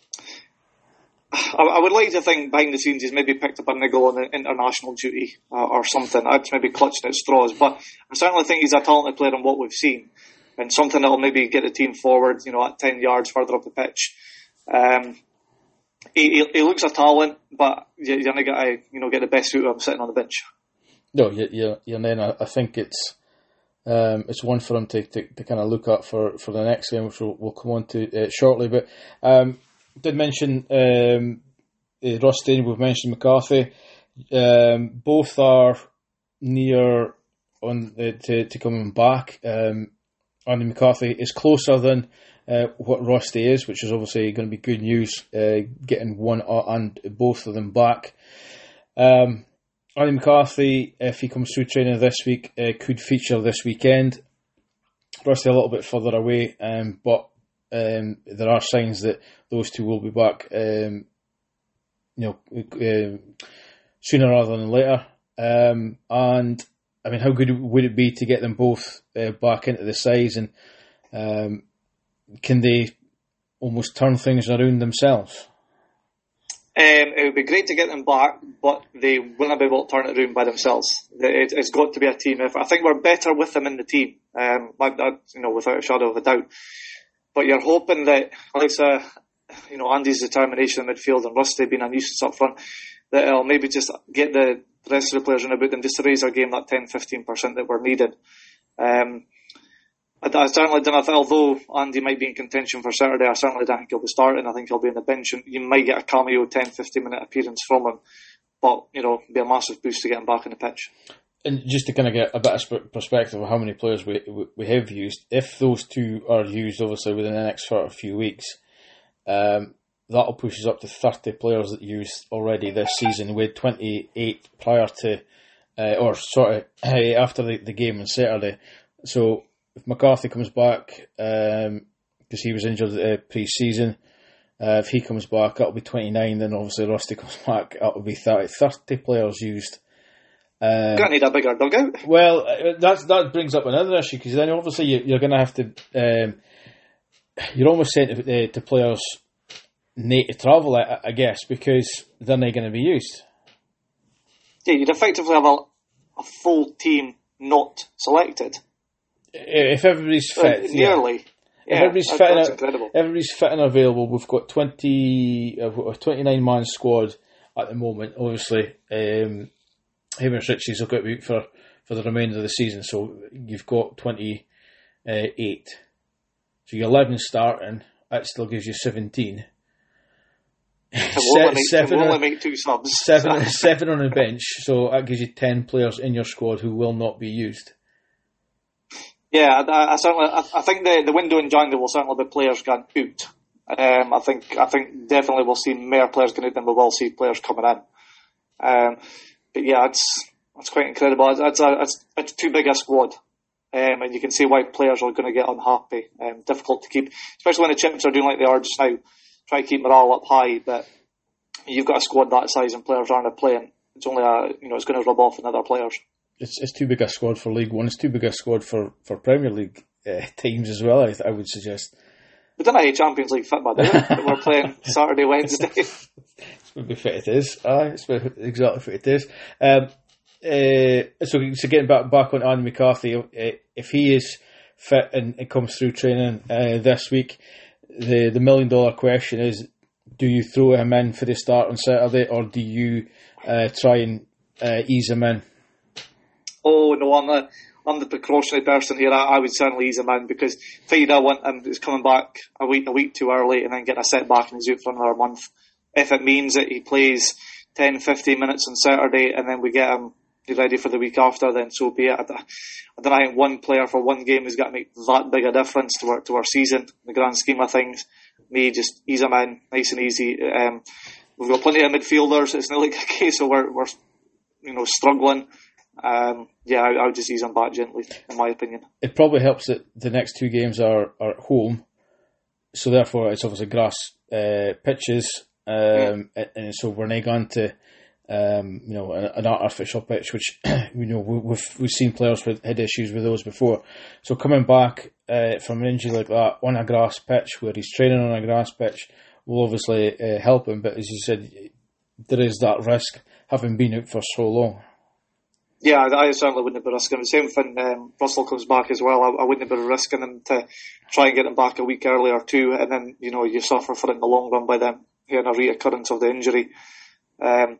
I, I would like to think behind the scenes he's maybe picked up a niggle on international duty uh, or something. I'd maybe clutching at straws, but I certainly think he's a talented player in what we've seen, and something that'll maybe get the team forward, you know, at ten yards further up the pitch. Um, he, he, he looks a talent, but you're going to get a, you know, get the best out of him sitting on the bench. No, you're, you're, you're then I, I think it's um, it's one for him to, to, to kind of look at for, for the next game, which we'll, we'll come on to uh, shortly. But um, did mention um, uh, Ross Dane, we've mentioned McCarthy. Um, both are near on the, to to coming back. Um, Andy McCarthy is closer than uh, what Ross Day is, which is obviously going to be good news. Uh, getting one and both of them back. Um, Andy McCarthy, if he comes through training this week, uh, could feature this weekend. Rusty a little bit further away, um, but um, there are signs that those two will be back. Um, you know, uh, sooner rather than later. Um, and I mean, how good would it be to get them both uh, back into the sides, and um, can they almost turn things around themselves? Um, it would be great to get them back, but they wouldn't be able to turn it around by themselves. It, it's got to be a team effort. I think we're better with them in the team, um, like that, you know, without a shadow of a doubt. But you're hoping that, like uh, you know, Andy's determination in midfield and Rusty being a nuisance up front, that it'll maybe just get the rest of the players in about them just to raise our game that ten to fifteen percent that we're needed. Um, I, I certainly don't think, although Andy might be in contention for Saturday, I certainly don't think he'll be starting. I think he'll be on the bench, and you might get a cameo ten to fifteen minute appearance from him. But, you know, it'll be a massive boost to get him back on the pitch. And just to kind of get a bit of perspective of how many players we we have used, if those two are used, obviously, within the next sort of few weeks, um, that'll push us up to thirty players that used already this season. We had twenty-eight prior to, uh, or sort of uh, after the, the game on Saturday. So if McCarthy comes back, because um, he was injured uh, pre-season, uh, if he comes back, that'll be twenty-nine. Then obviously Rusty comes back, that'll be thirty. thirty players used. Um, You're going to need a bigger dugout. Well, that's, that brings up another issue, because then obviously you, you're going to have to, um, you're almost saying to, uh, to players, need to travel, I, I guess, because they're not going to be used. Yeah, you'd effectively have a, a full team not selected. If everybody's fit, uh, nearly. Yeah. Yeah, if everybody's that, fit, that's and, incredible. Everybody's fit and available. We've got twenty, a twenty-nine man squad at the moment. Obviously, um, Hamish Ritchie's will get out for for the remainder of the season, so you've got twenty-eight. So you're eleven starting. That still gives you seventeen. We'll, Se- make, seven, we'll only make two subs. Seven, seven on the bench, so that gives you ten players in your squad who will not be used. Yeah, I, I certainly. I, I think the, the window in January will certainly be players going out. Um, I think. I think definitely we'll see more players going out than we will see players coming in. Um, but yeah, it's it's quite incredible. It's it's, a, it's, it's too big a squad, um, and you can see why players are going to get unhappy. Um, difficult to keep, especially when the Chips are doing like they are just now. Try to keep morale up high, but you've got a squad that size and players aren't playing. It's only a, you know, it's going to rub off on other players. It's it's too big a squad for League One. It's too big a squad for, for Premier League uh, teams as well, I, I would suggest. We don't have a Champions League fit, by the way. We're playing Saturday, Wednesday. It's maybe fit it is. Aye, it's exactly fit it is. Um, uh, so, so getting back back on Andy McCarthy, uh, if he is fit and it comes through training uh, this week, the the million dollar question is: do you throw him in for the start on Saturday, or do you uh, try and uh, ease him in? Oh no, I'm the I'm the precautionary person here. I, I would certainly ease him in, because Fade I want him is coming back a week a week too early and then getting a setback and he's out for another month. If it means that he plays ten to fifteen minutes on Saturday and then we get him ready for the week after, then so be it. I, I don't think one player for one game is going to make that big a difference to our, to our season, in the grand scheme of things. Me, just ease him in, nice and easy. Um, we've got plenty of midfielders. It's not like a case of we're, we're you know, struggling. um, yeah, I, I would just ease him back gently, in my opinion. It probably helps that the next two games are, are at home, so therefore it's obviously grass uh, pitches, um, yeah. and, and so we're not going to um, you know an, an artificial pitch, which you know we've we've seen players with had issues with those before. So coming back uh, from an injury like that on a grass pitch, where he's training on a grass pitch, will obviously uh, help him. But as you said, there is that risk having been out for so long. Yeah, I, I certainly wouldn't be risking. The same thing. Um, Russell comes back as well. I, I wouldn't be risking him to try and get him back a week earlier too, and then you know you suffer for it in the long run by them getting a reoccurrence of the injury. Um,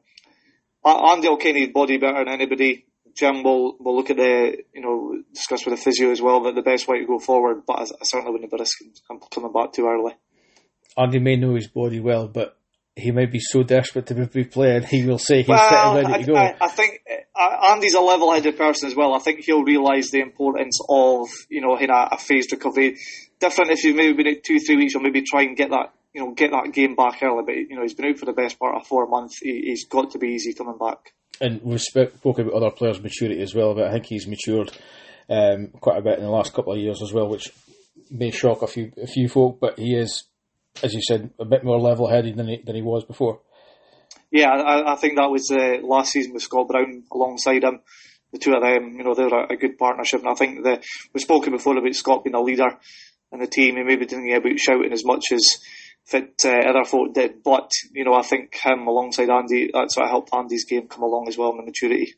Andy will kind of body better than anybody. Jim will will look at the you know discuss with the physio as well that the best way to go forward. But I, I certainly wouldn't be risking him coming back too early. Andy may know his body well, but he might be so desperate to be playing, he will say he's well, fit and ready I, to go. I, I think uh, Andy's a level-headed person as well. I think he'll realise the importance of, you know, in a, a phased recovery. Different if you've maybe been out two, three weeks, or maybe try and get that, you know, get that game back early. But, you know, he's been out for the best part of four months. He, he's got to be easy coming back. And we've spoken about other players' maturity as well, but I think he's matured um, quite a bit in the last couple of years as well, which may shock a few a few folk, but he is, as you said, a bit more level-headed than he, than he was before. Yeah, I, I think that was uh, last season with Scott Brown alongside him. The two of them, you know, they're a, a good partnership. And I think the, we've spoken before about Scott being a leader in the team. He maybe didn't get about shouting as much as fit uh, other folk did. But, you know, I think him alongside Andy, that's what helped Andy's game come along as well in the maturity.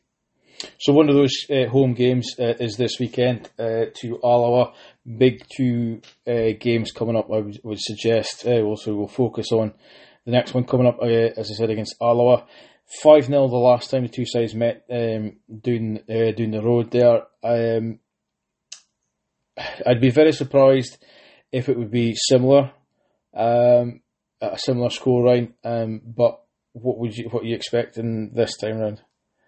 So one of those uh, home games uh, is this weekend uh, to Alloa. Big two uh, games coming up, I would, would suggest. Uh, also, we'll focus on the next one coming up, uh, as I said, against Alloa. five nil the last time the two sides met um, down, uh, down the road there. Um, I'd be very surprised if it would be similar, um, a similar scoreline. Um, but what would you what are you expecting this time round?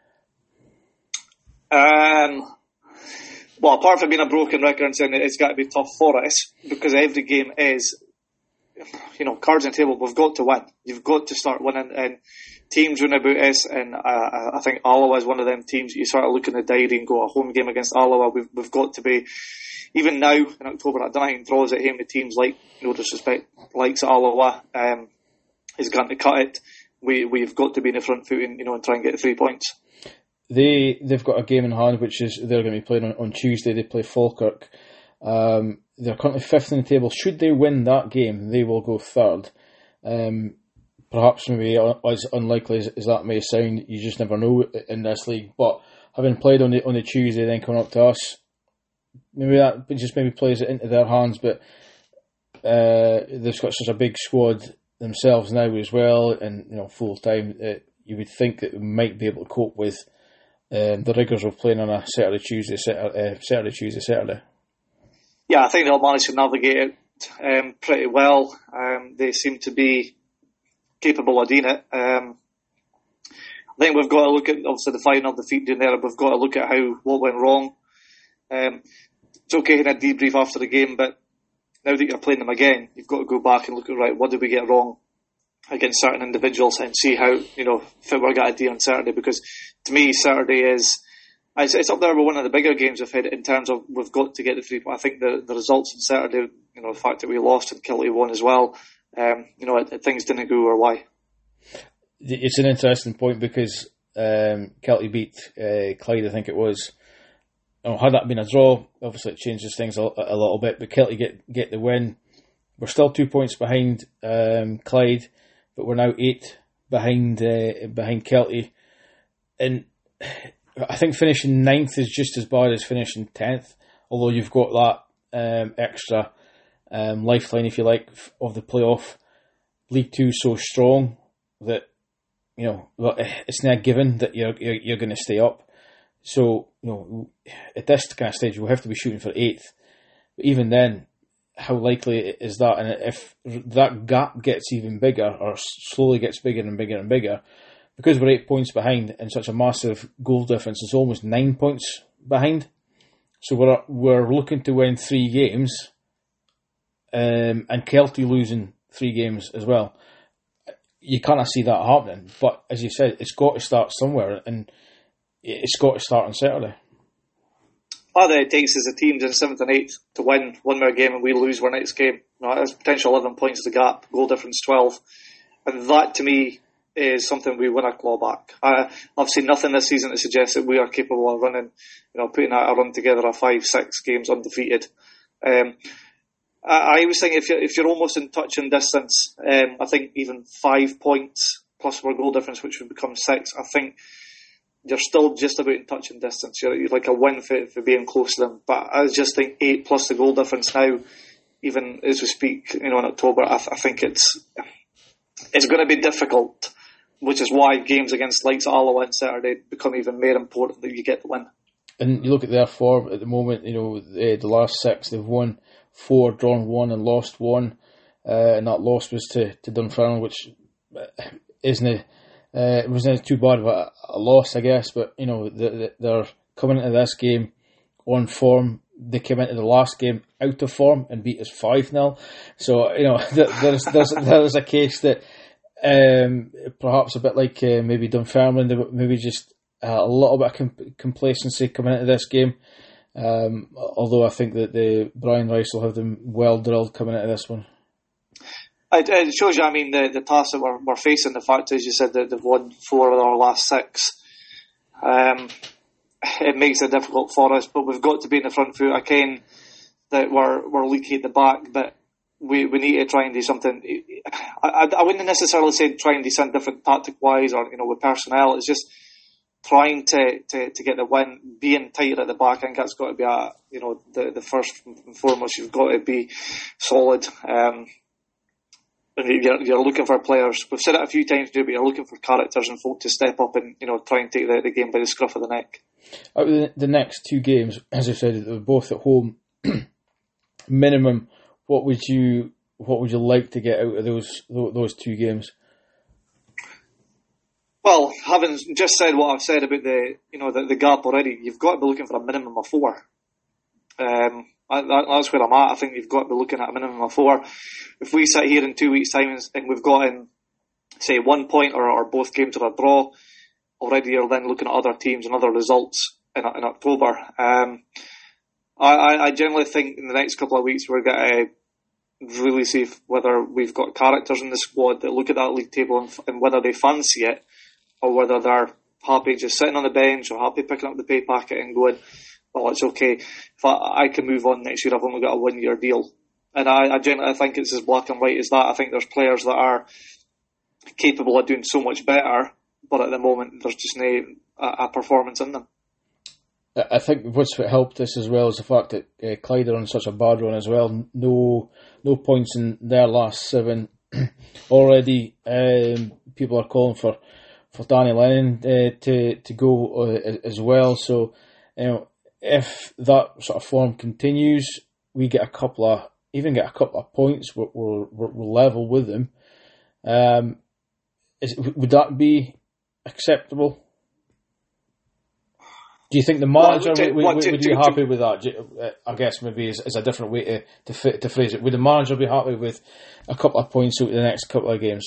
Um, well, apart from being a broken record and saying it's got to be tough for us, because every game is, you know, cards on the table, we've got to win. You've got to start winning. And teams run about us, and uh, I think Alloa is one of them teams. You sort of look in the diary and go, a home game against Alloa, we've, we've got to be, even now in October, I don't know how draws at home with teams like, no disrespect, likes Alloa, um, is going to cut it. We, we've got to be in the front foot and, you know, and try and get three points. They, they've got a game in hand, which is they're going to be playing on, on Tuesday. They play Falkirk. Um, they're currently fifth in the table. Should they win that game, they will go third. Um, perhaps maybe as unlikely as, as that may sound, you just never know in this league. But having played on the on the Tuesday, then coming up to us, maybe that just maybe plays it into their hands. But uh, they've got such a big squad themselves now as well, and you know full time. Uh, you would think that they might be able to cope with um, the rigours of playing on a Saturday, Tuesday, Saturday, uh, Saturday, Tuesday, Saturday. Yeah, I think they'll manage to navigate it um, pretty well. Um, they seem to be capable of doing it. Um, I think we've got to look at, obviously, the final defeat down there. We've got to look at how what went wrong. Um, it's okay in a debrief after the game, but now that you're playing them again, you've got to go back and look at, right, what did we get wrong against certain individuals and see how, you know, fit we're going to do on Saturday. Because to me, Saturday is, it's up there with one of the bigger games we've had in terms of we've got to get the three points. I think the, the results on Saturday, you know, the fact that we lost and Kilty won as well, um, you know, it, it, things didn't go our way. It's an interesting point because um, Kilty beat uh, Clyde, I think it was. Oh, had that been a draw, obviously it changes things a, a little bit, but Kilty get, get the win. We're still two points behind um, Clyde, but we're now eight behind uh, behind Kilty. And I think finishing ninth is just as bad as finishing tenth, although you've got that um, extra um, lifeline, if you like, of the playoff. League Two so strong that, you know, it's not given that you're you're, you're going to stay up. So, you know, at this kind of stage, we'll have to be shooting for eighth. But even then, how likely is that? And if that gap gets even bigger, or slowly gets bigger and bigger and bigger, because we're eight points behind and such a massive goal difference, it's almost nine points behind. So we're we're looking to win three games, um, and Kilty losing three games as well. You kind of see that happening. But as you said, it's got to start somewhere. And it's got to start on Saturday. All that it takes is the teams in seventh and eighth to win one more game and we lose our next game. You know, there's potential eleven points is the gap, goal difference twelve. And that to me is something we win our claw back. I, I've seen nothing this season to suggest that we are capable of running, you know, putting a, a run together of five, six games undefeated. Um, I, I was thinking if you're, if you're almost in touch and distance, um, I think even five points plus our goal difference, which would become six, I think you're still just about in touch and distance. You're, you're like a win for, for being close to them. But I just think eight plus the goal difference now, even as we speak, you know, in October, I, th- I think it's it's going to be difficult, which is why games against likes of Alloa on Saturday become even more important that you get the win. And you look at their form at the moment, you know, the, the last six, they've won four, drawn one and lost one. Uh, and that loss was to, to Dunfermline, which isn't... Uh, it wasn't too bad of a, a loss, I guess, but you know the, the, they're coming into this game on form. They came into the last game out of form and beat us five nil. So you know there's there's there's a case that um, perhaps a bit like uh, maybe Dunfermline, maybe just a little bit of com- complacency coming into this game. Um, although I think that the Brian Rice will have them well drilled coming into this one. It shows you, I mean, the, the task that we're, we're facing, the fact is, you said that they've won four of our last six. Um, it makes it difficult for us, but we've got to be in the front foot. I ken that we're, we're leaky at the back, but we, we need to try and do something. I, I, I wouldn't necessarily say try and do something different tactic-wise or, you know, with personnel. It's just trying to, to, to get the win, being tighter at the back. I think that's got to be, a, you know, the, the first and foremost. You've got to be solid. Um, You're, you're looking for players. We've said it a few times, too, but you're looking for characters and folk to step up and, you know, try and take the, the game by the scruff of the neck. Out of the, the next two games, as I said, they're both at home. Minimum, what would you what would you like to get out of those those two games? Well, having just said what I've said about the you know the, the gap already, you've got to be looking for a minimum of four. Um, That's where I'm at. I think you've got to be looking at a minimum of four. If we sit here in two weeks' time and we've got in, say, one point or, or both games are a draw, already you're then looking at other teams and other results in, in October. Um, I, I generally think in the next couple of weeks we're going to really see if, whether we've got characters in the squad that look at that league table and, and whether they fancy it or whether they're happy just sitting on the bench or happy picking up the pay packet and going, well, it's okay. If I, I can move on next year, I've only got a one-year deal. And I, I generally think it's as black and white as that. I think there's players that are capable of doing so much better, but at the moment, there's just no a, a performance in them. I think what's helped us as well is the fact that uh, Clyde are on such a bad run as well. No no points in their last seven. Already, um, people are calling for, for Danny Lennon uh, to, to go uh, as well. So, you know, if that sort of form continues, we get a couple of, even get a couple of points, we're, we're, we're level with them. Um, is, would that be acceptable? Do you think the manager, well, to, would, would, would to, be happy to, with that? You, I guess maybe is, is a different way to, to, fit, to phrase it. Would the manager be happy with a couple of points out of the next couple of games?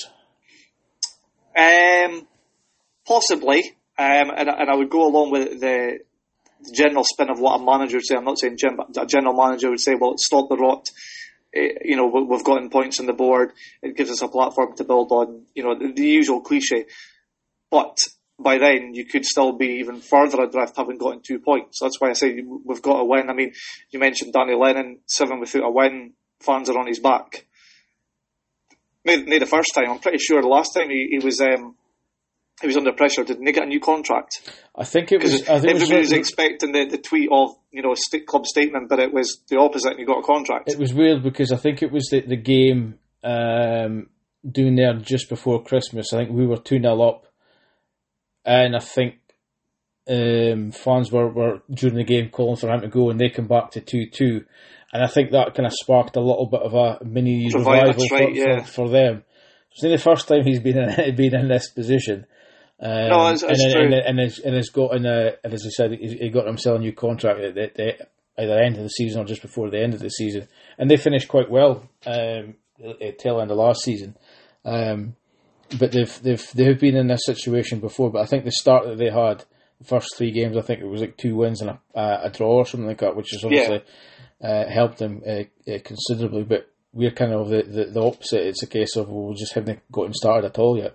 Um, possibly. Um, and, and I would go along with the The general spin of what a manager would say. I'm not saying Jim, but a general manager would say, well, stop the rot. It, you know, we've gotten points on the board. It gives us a platform to build on, you know, the, the usual cliche. But by then, you could still be even further adrift having gotten two points. That's why I say we've got to win. I mean, you mentioned Danny Lennon, seven without a win. Fans are on his back. Maybe the first time. I'm pretty sure the last time he, he was... Um, He was under pressure. Didn't he get a new contract? I think it was. I think everybody was, was expecting the, the tweet of, you know, a club statement, but it was the opposite, and he got a contract. It was weird because I think it was the, the game um, doing there just before Christmas. I think we were two nil up, and I think um, fans were, were during the game calling for him to go, and they come back to two two, and I think that kind of sparked a little bit of a mini revival right, for, yeah. for, for them. It's the first time he's been in, been in this position. Um, no, it's, it's and, true. And, and, and, and has got in a, and as I said, he got himself a new contract at the, at either the end of the season or just before the end of the season, and they finished quite well um, at tail end of last season. Um, but they've they've they've been in this situation before. But I think the start that they had first three games, I think it was like two wins and a, a draw or something like that, which has obviously yeah. uh, helped them uh, uh, considerably. But we're kind of the, the, the opposite. It's a case of well, we just haven't gotten started at all yet.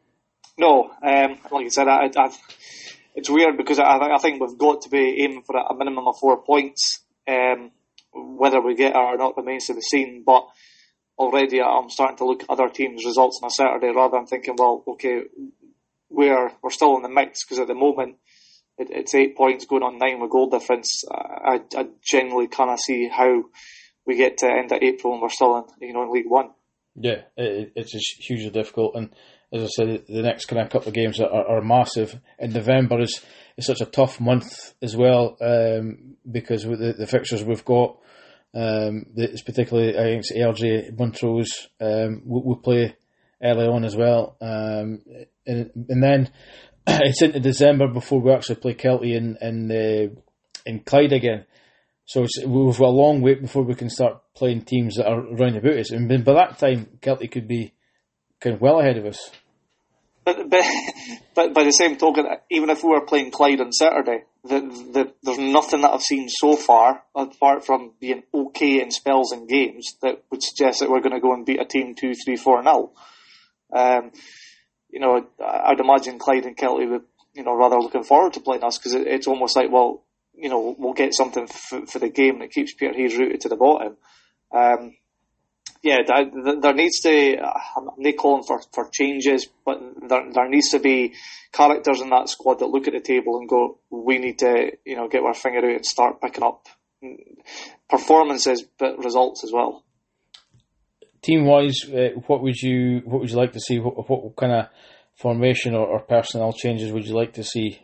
No, um, like I said, I, I, it's weird because I, I think we've got to be aiming for a minimum of four points. Um, whether we get it or not remains to be seen. But already I'm starting to look at other teams' results on a Saturday rather than thinking, well, okay, we're we're still in the mix because at the moment it, it's eight points going on nine with goal difference. I, I genuinely cannot see how we get to end of April and we're still in, you know, in League One. Yeah, it, it's just hugely difficult. And as I said, the next kind of couple of games are, are massive. And November is, is such a tough month as well um, because with the, the fixtures we've got, um, it's particularly against A R J Montrose, um, we, we play early on as well. Um, and, and then it's into December before we actually play Kelty in, in, uh, in Clyde again. So it's, we've got a long wait before we can start playing teams that are round about us. And by that time, Kelty could be kind of well ahead of us. But, but, but by the same token, even if we were playing Clyde on Saturday, the, the, there's nothing that I've seen so far, apart from being okay in spells and games, that would suggest that we're going to go and beat a team two, three, four nil. Um, you know, I'd imagine Clyde and Kelty would, you know, rather looking forward to playing us because it, it's almost like, well, you know, we'll get something f- for the game that keeps Peterhead rooted to the bottom. Um, yeah, there, there needs to, I'm not calling for, for changes, but there, there needs to be characters in that squad that look at the table and go, we need to, you know, get our finger out and start picking up performances, but results as well. Team-wise, uh, what would you what would you like to see? What, what kind of formation or, or personnel changes would you like to see?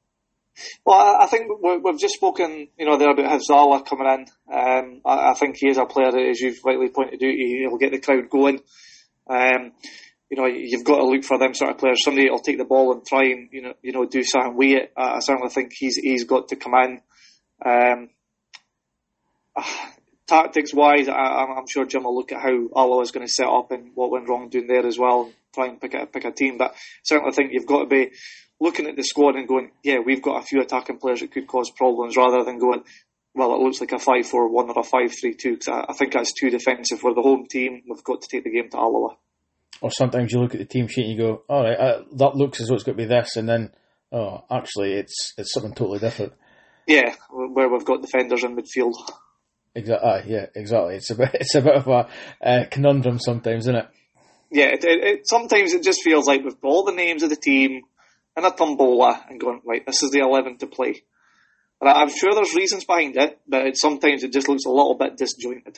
Well, I think we've just spoken, you know, there about Hafzala coming in. Um, I think he is a player that, as you've rightly pointed out, he'll get the crowd going. Um, you know, you've got to look for them sort of players. Somebody will take the ball and try and, you know, you know, do something with it. I certainly think he's he's got to come in. Um, uh, tactics wise, I, I'm sure Jim will look at how Alloa is going to set up and what went wrong doing there as well, and try and pick a pick a team. But I certainly think you've got to be looking at the squad and going, yeah, we've got a few attacking players that could cause problems, rather than going, well, it looks like a five four one or a five three two, because I, I think that's too defensive. We're the home team, we've got to take the game to Alloa. Or sometimes you look at the team sheet and you go, all right, uh, that looks as though it's going to be this, and then, oh, actually, it's it's something totally different. Yeah, where we've got defenders in midfield. Exactly. Ah, yeah, exactly. It's a bit, it's a bit of a uh, conundrum sometimes, isn't it? Yeah, it, it, it, sometimes it just feels like we've got all the names of the team in a tombola and going, right, this is the eleven to play. And I'm sure there's reasons behind it, but it, sometimes it just looks a little bit disjointed.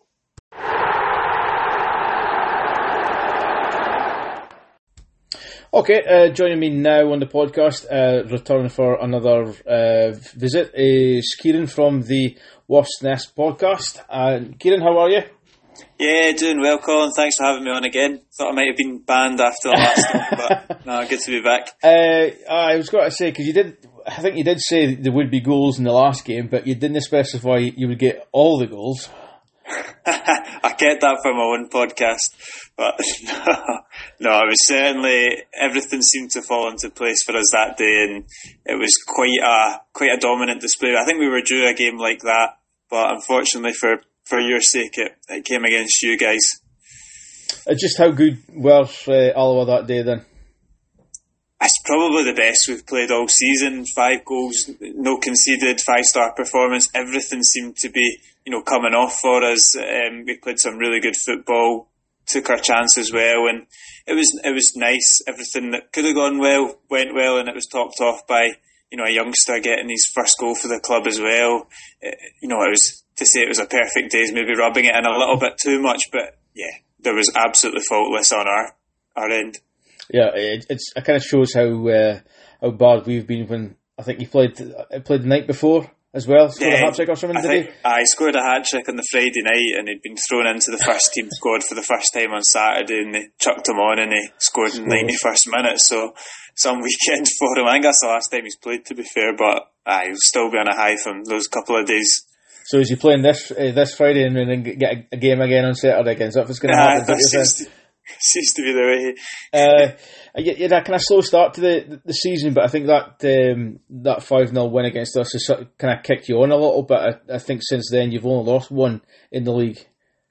Okay, uh, joining me now on the podcast, uh, returning for another uh, visit, is Kieran from the Wasps Nest podcast. Uh, Kieran, how are you? Yeah, doing well, Colin. Thanks for having me on again. Thought I might have been banned after the last one, but no, good to be back. Uh, I was going to say, because you did, I think you did say there would be goals in the last game, but you didn't specify you would get all the goals. I kept that for my own podcast, but no, no, it was certainly, everything seemed to fall into place for us that day, and it was quite a quite a dominant display. I think we were due a game like that, but unfortunately for, for your sake, it, it came against you guys. Uh, just how good were uh, Alloa that day then? It's probably the best we've played all season. Five goals, no conceded, five-star performance. Everything seemed to be, you know, coming off for us. Um, we played some really good football, took our chances well, and it was it was nice. Everything that could have gone well went well, and it was topped off by, you know, a youngster getting his first goal for the club as well. It, you know, it was, to say it was a perfect day is maybe rubbing it in a little bit too much, but yeah, there was absolutely faultless on our our end. Yeah, it, it's it kind of shows how uh, how bad we've been when I think he played played the night before as well. Scored yeah, a hat trick or something, I did think, he? I scored a hat trick on the Friday night, and he'd been thrown into the first team squad for the first time on Saturday, and they chucked him on, and he scored in the ninety-first minute. So some weekend for him. I think that's the last time he's played, to be fair, but uh, he'll still be on a high from those couple of days. So is he playing this uh, this Friday and then get a, a game again on Saturday again? Is that what's going to happen? Uh, that, seems to, Seems to be the way. uh, you, you had a kind of slow start to the, the season, but I think that um, that five nil win against us has sort of kind of kicked you on a little bit. I, I think since then you've only lost one in the league.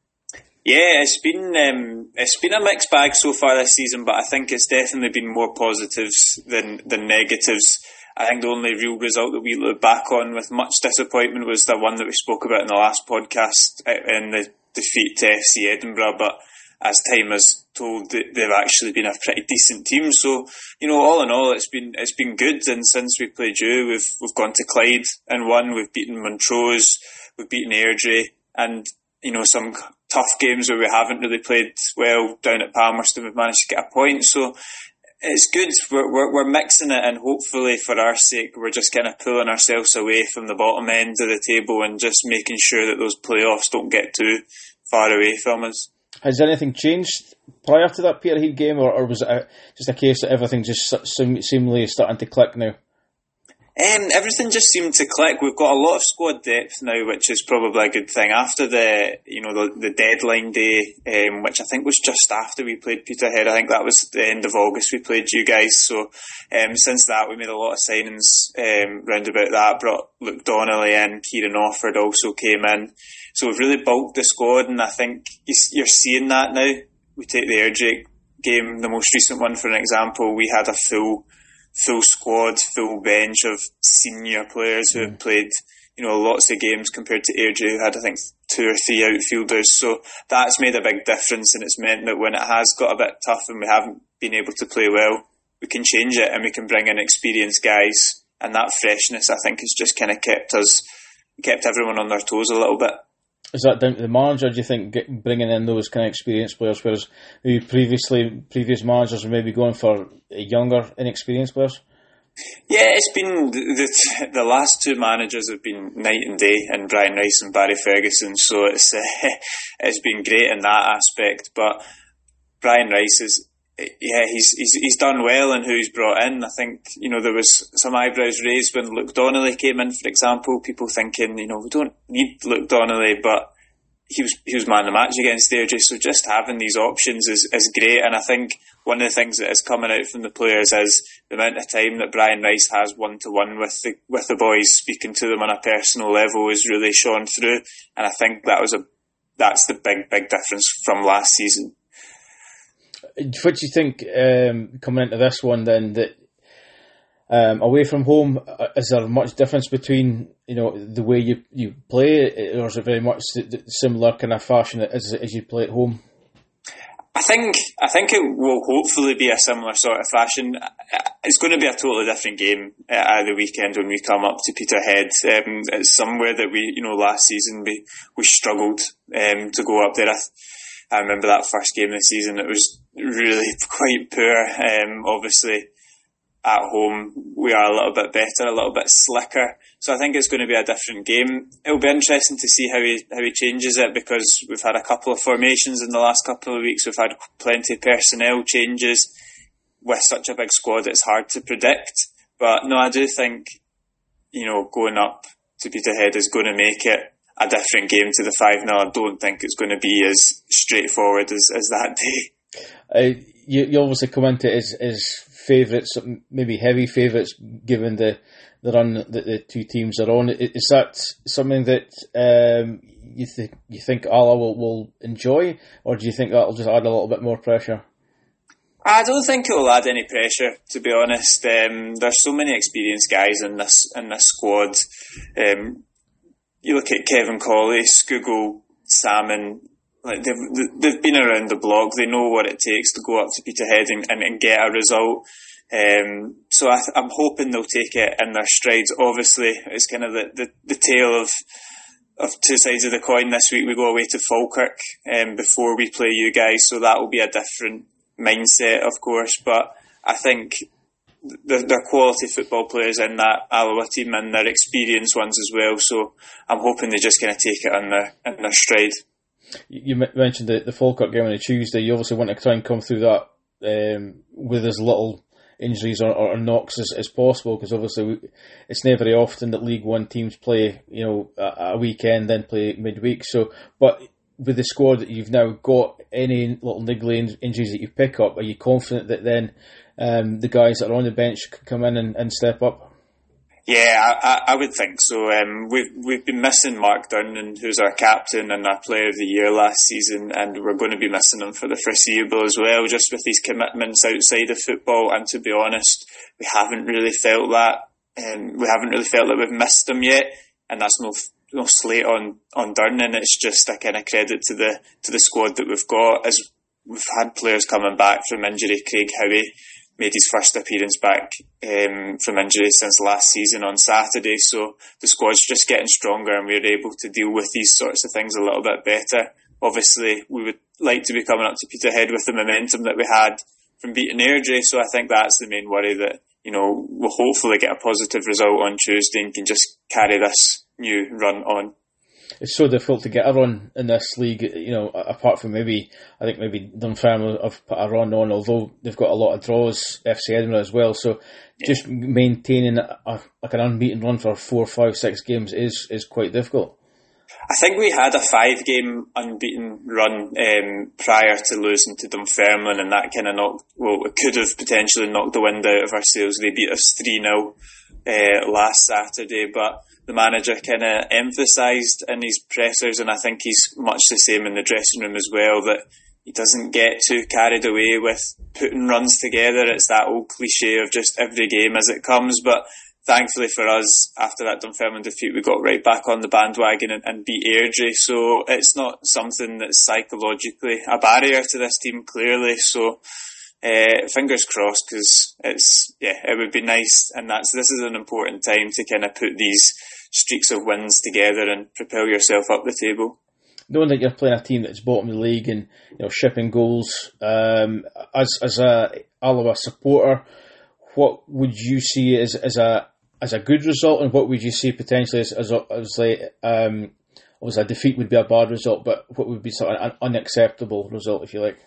Yeah, it's been um, it's been a mixed bag so far this season, but I think it's definitely been more positives than than negatives. I think the only real result that we look back on with much disappointment was the one that we spoke about in the last podcast in the defeat to F C Edinburgh, but as time has told, they've actually been a pretty decent team. So, you know, all in all, it's been it's been good. And since we played you, we've we've gone to Clyde and won. We've beaten Montrose, we've beaten Airdrie, and you know some tough games where we haven't really played well down at Palmerston. We've managed to get a point. So it's good. We're we're, we're mixing it, and hopefully, for our sake, we're just kind of pulling ourselves away from the bottom end of the table and just making sure that those playoffs don't get too far away from us. Has anything changed prior to that Peterhead game, or, or was it a, just a case that everything just seem, seemingly starting to click now? Um, everything just seemed to click. We've got a lot of squad depth now, which is probably a good thing. After the, you know, the, the deadline day, um, which I think was just after we played Peterhead. I think that was the end of August we played you guys. So um, since that, we made a lot of signings um, round about that. Brought Luke Donnelly in, Kieran Offord also came in. So we've really bulked the squad, and I think you're seeing that now. We take the Airdrie game, the most recent one, for an example. We had a full full squad, full bench of senior players who had played, you know, lots of games compared to Airdrie, who had, I think, two or three outfielders. So that's made a big difference, and it's meant that when it has got a bit tough and we haven't been able to play well, we can change it and we can bring in experienced guys. And that freshness, I think, has just kind of kept us, kept everyone on their toes a little bit. Is that down to the manager, do you think, get, bringing in those kind of experienced players, whereas who previously previous managers were maybe going for younger, inexperienced players? Yeah, it's been the, the last two managers have been night and day, and Brian Rice and Barry Ferguson. So it's uh, it's been great in that aspect. But Brian Rice is, yeah, he's he's he's done well in who he's brought in. I think, you know, there was some eyebrows raised when Luke Donnelly came in, for example. People thinking, you know, we don't need Luke Donnelly, but he was he was man of the match against Airdrie. So just having these options is is great. And I think one of the things that is coming out from the players is the amount of time that Brian Rice has one to one with the with the boys, speaking to them on a personal level, is really shone through. And I think that was a that's the big big difference from last season. What do you think um, coming into this one then, that um, away from home, is there much difference between, you know, the way you, you play, or is it very much similar kind of fashion as as you play at home? I think I think it will hopefully be a similar sort of fashion. It's going to be a totally different game at the weekend when we come up to Peterhead. Um, it's somewhere that we, you know, last season we we struggled um, to go up there. I, I remember that first game of the season, it was really quite poor. Um, obviously, at home, we are a little bit better, a little bit slicker. So I think it's going to be a different game. It'll be interesting to see how he how he changes it, because we've had a couple of formations in the last couple of weeks. We've had plenty of personnel changes. With such a big squad, it's hard to predict. But no, I do think, you know, going up to Peterhead is going to make it a different game to the five nil. I don't think it's going to be as straightforward as, as that day. Uh, you, you obviously come into it as, as favourites, maybe heavy favourites, given the, the run that the two teams are on. Is that something that um, you, th- you think Allah will, will enjoy, or do you think that'll just add a little bit more pressure? I don't think it will add any pressure, to be honest. Um, there's so many experienced guys in this in this squad. Um, you look at Kevin Colley, Scougal, Salmon. Like they've they've been around the block. They know what it takes to go up to Peterhead and, and, and get a result. Um, so I th- I'm hoping they'll take it in their strides. Obviously, it's kind of the, the, the tale of of two sides of the coin. This week we go away to Falkirk um, before we play you guys, so that will be a different mindset, of course. But I think they're, they're quality football players in that Alloa team, and they're experienced ones as well. So I'm hoping they just kind of take it in their in their stride. You mentioned the, the Falkirk game on a Tuesday. You obviously want to try and come through that um, with as little injuries or, or knocks as, as possible, because obviously we, it's never very often that League One teams play, you know, a, a weekend then play midweek. So, but with the squad that you've now got, any little niggly injuries that you pick up, are you confident that then um, the guys that are on the bench can come in and, and step up? Yeah, I, I would think so. Um, we've we've been missing Mark Durnan, who's our captain and our Player of the Year last season, and we're going to be missing him for the foreseeable as well, just with these commitments outside of football. And to be honest, we haven't really felt that. Um, we haven't really felt that we've missed him yet, and that's no no slate on on Durnan. It's just a kind of credit to the to the squad that we've got, as we've had players coming back from injury. Craig Howie made his first appearance back um, from injury since last season on Saturday, so the squad's just getting stronger and we're able to deal with these sorts of things a little bit better. Obviously, we would like to be coming up to Peterhead with the momentum that we had from beating Airdrie, so I think that's the main worry, that, you know, we'll hopefully get a positive result on Tuesday and can just carry this new run on. It's so difficult to get a run in this league, you know, apart from maybe, I think maybe Dunfermline have put a run on, although they've got a lot of draws, F C Edinburgh as well, so yeah. Just maintaining a, a, like an unbeaten run for four, five, six games is, is quite difficult. I think we had a five-game unbeaten run um, prior to losing to Dunfermline, and that kind of knocked, well, it could have potentially knocked the wind out of our sails. They beat us three nil uh, last Saturday, but the manager kind of emphasised in his pressers, and I think he's much the same in the dressing room as well, that he doesn't get too carried away with putting runs together. It's that old cliche of just every game as it comes, but thankfully for us, after that Dunfermline defeat, we got right back on the bandwagon and, and beat Airdrie, so it's not something that's psychologically a barrier to this team, clearly, so Uh, fingers crossed, because it's yeah, it would be nice, and that's this is an important time to kind of put these streaks of wins together and propel yourself up the table. Knowing that you're playing a team that's bottom of the league and, you know, shipping goals, um, as as a Alloa supporter, what would you see as as a as a good result, and what would you see potentially as as, as like um, obviously a defeat would be a bad result, but what would be sort of an unacceptable result, if you like?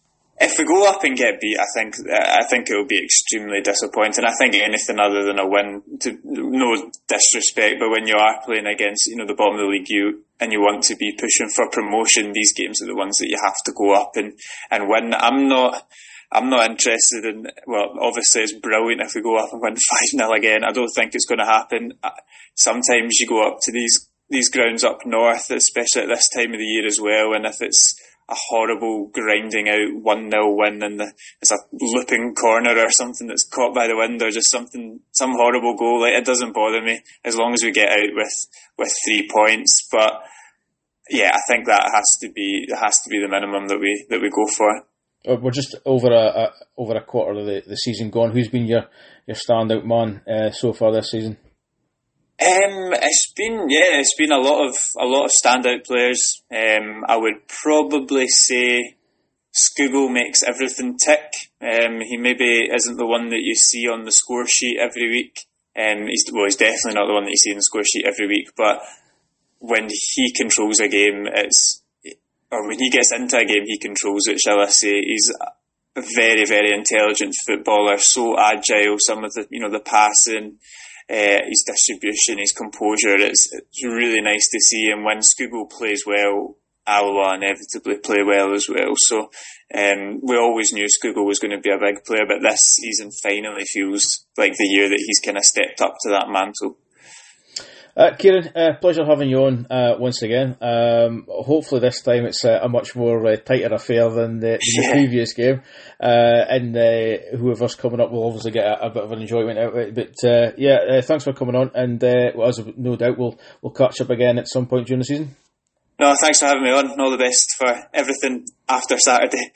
If we go up and get beat, I think I think it will be extremely disappointing. I think anything other than a win, to no disrespect, but when you are playing against, you know, the bottom of the league, you and you want to be pushing for promotion, these games are the ones that you have to go up and, and win. I'm not I'm not interested in, well, obviously it's brilliant if we go up and win five nil again. I don't think it's going to happen. Sometimes you go up to these these grounds up north, especially at this time of the year as well, and if it's a horrible grinding out one nil win and the, it's a looping corner or something that's caught by the wind, or just something, some horrible goal, like, it doesn't bother me as long as we get out with, with three points. But yeah, I think that has to be, it has to be the minimum that we, that we go for. We're just over a, a over a quarter of the, the season gone. Who's been your, your standout man uh, so far this season? Um, it's been yeah, it's been a lot of a lot of standout players. Um, I would probably say Skubel makes everything tick. Um, he maybe isn't the one that you see on the score sheet every week. Um, he's well, he's definitely not the one that you see on the score sheet every week. But when he controls a game, it's or when he gets into a game, he controls it. Shall I say? He's a very very intelligent footballer, so agile. Some of the you know the passing. Uh, his distribution, his composure, it's, it's really nice to see. And when Skubel plays well, Alloa inevitably play well as well. So um, we always knew Skubel was going to be a big player, but this season finally feels like the year that he's kind of stepped up to that mantle. Uh, Kieran, uh, pleasure having you on uh, once again. Um, hopefully this time it's uh, a much more uh, tighter affair than the, than the yeah. previous game, uh, and uh, whoever's coming up will obviously get a, a bit of an enjoyment out of it. But uh, yeah, uh, thanks for coming on, and uh, well, as no doubt we'll we'll catch up again at some point during the season. No, thanks for having me on. All the best for everything after Saturday.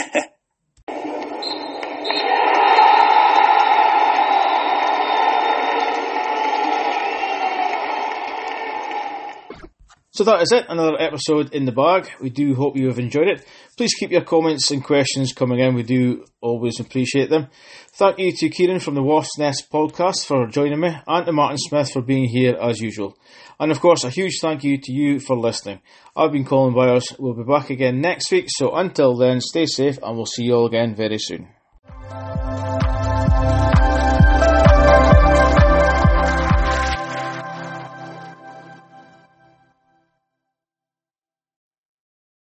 So that is it, another episode in the bag. We do hope you have enjoyed it. Please keep your comments and questions coming in. We do always appreciate them. Thank you to Kieran from the Wasp's Nest podcast for joining me, and to Martin Smith for being here as usual. And of course, a huge thank you to you for listening. I've been Colin Byers. We'll be back again next week, so until then, stay safe and we'll see you all again very soon.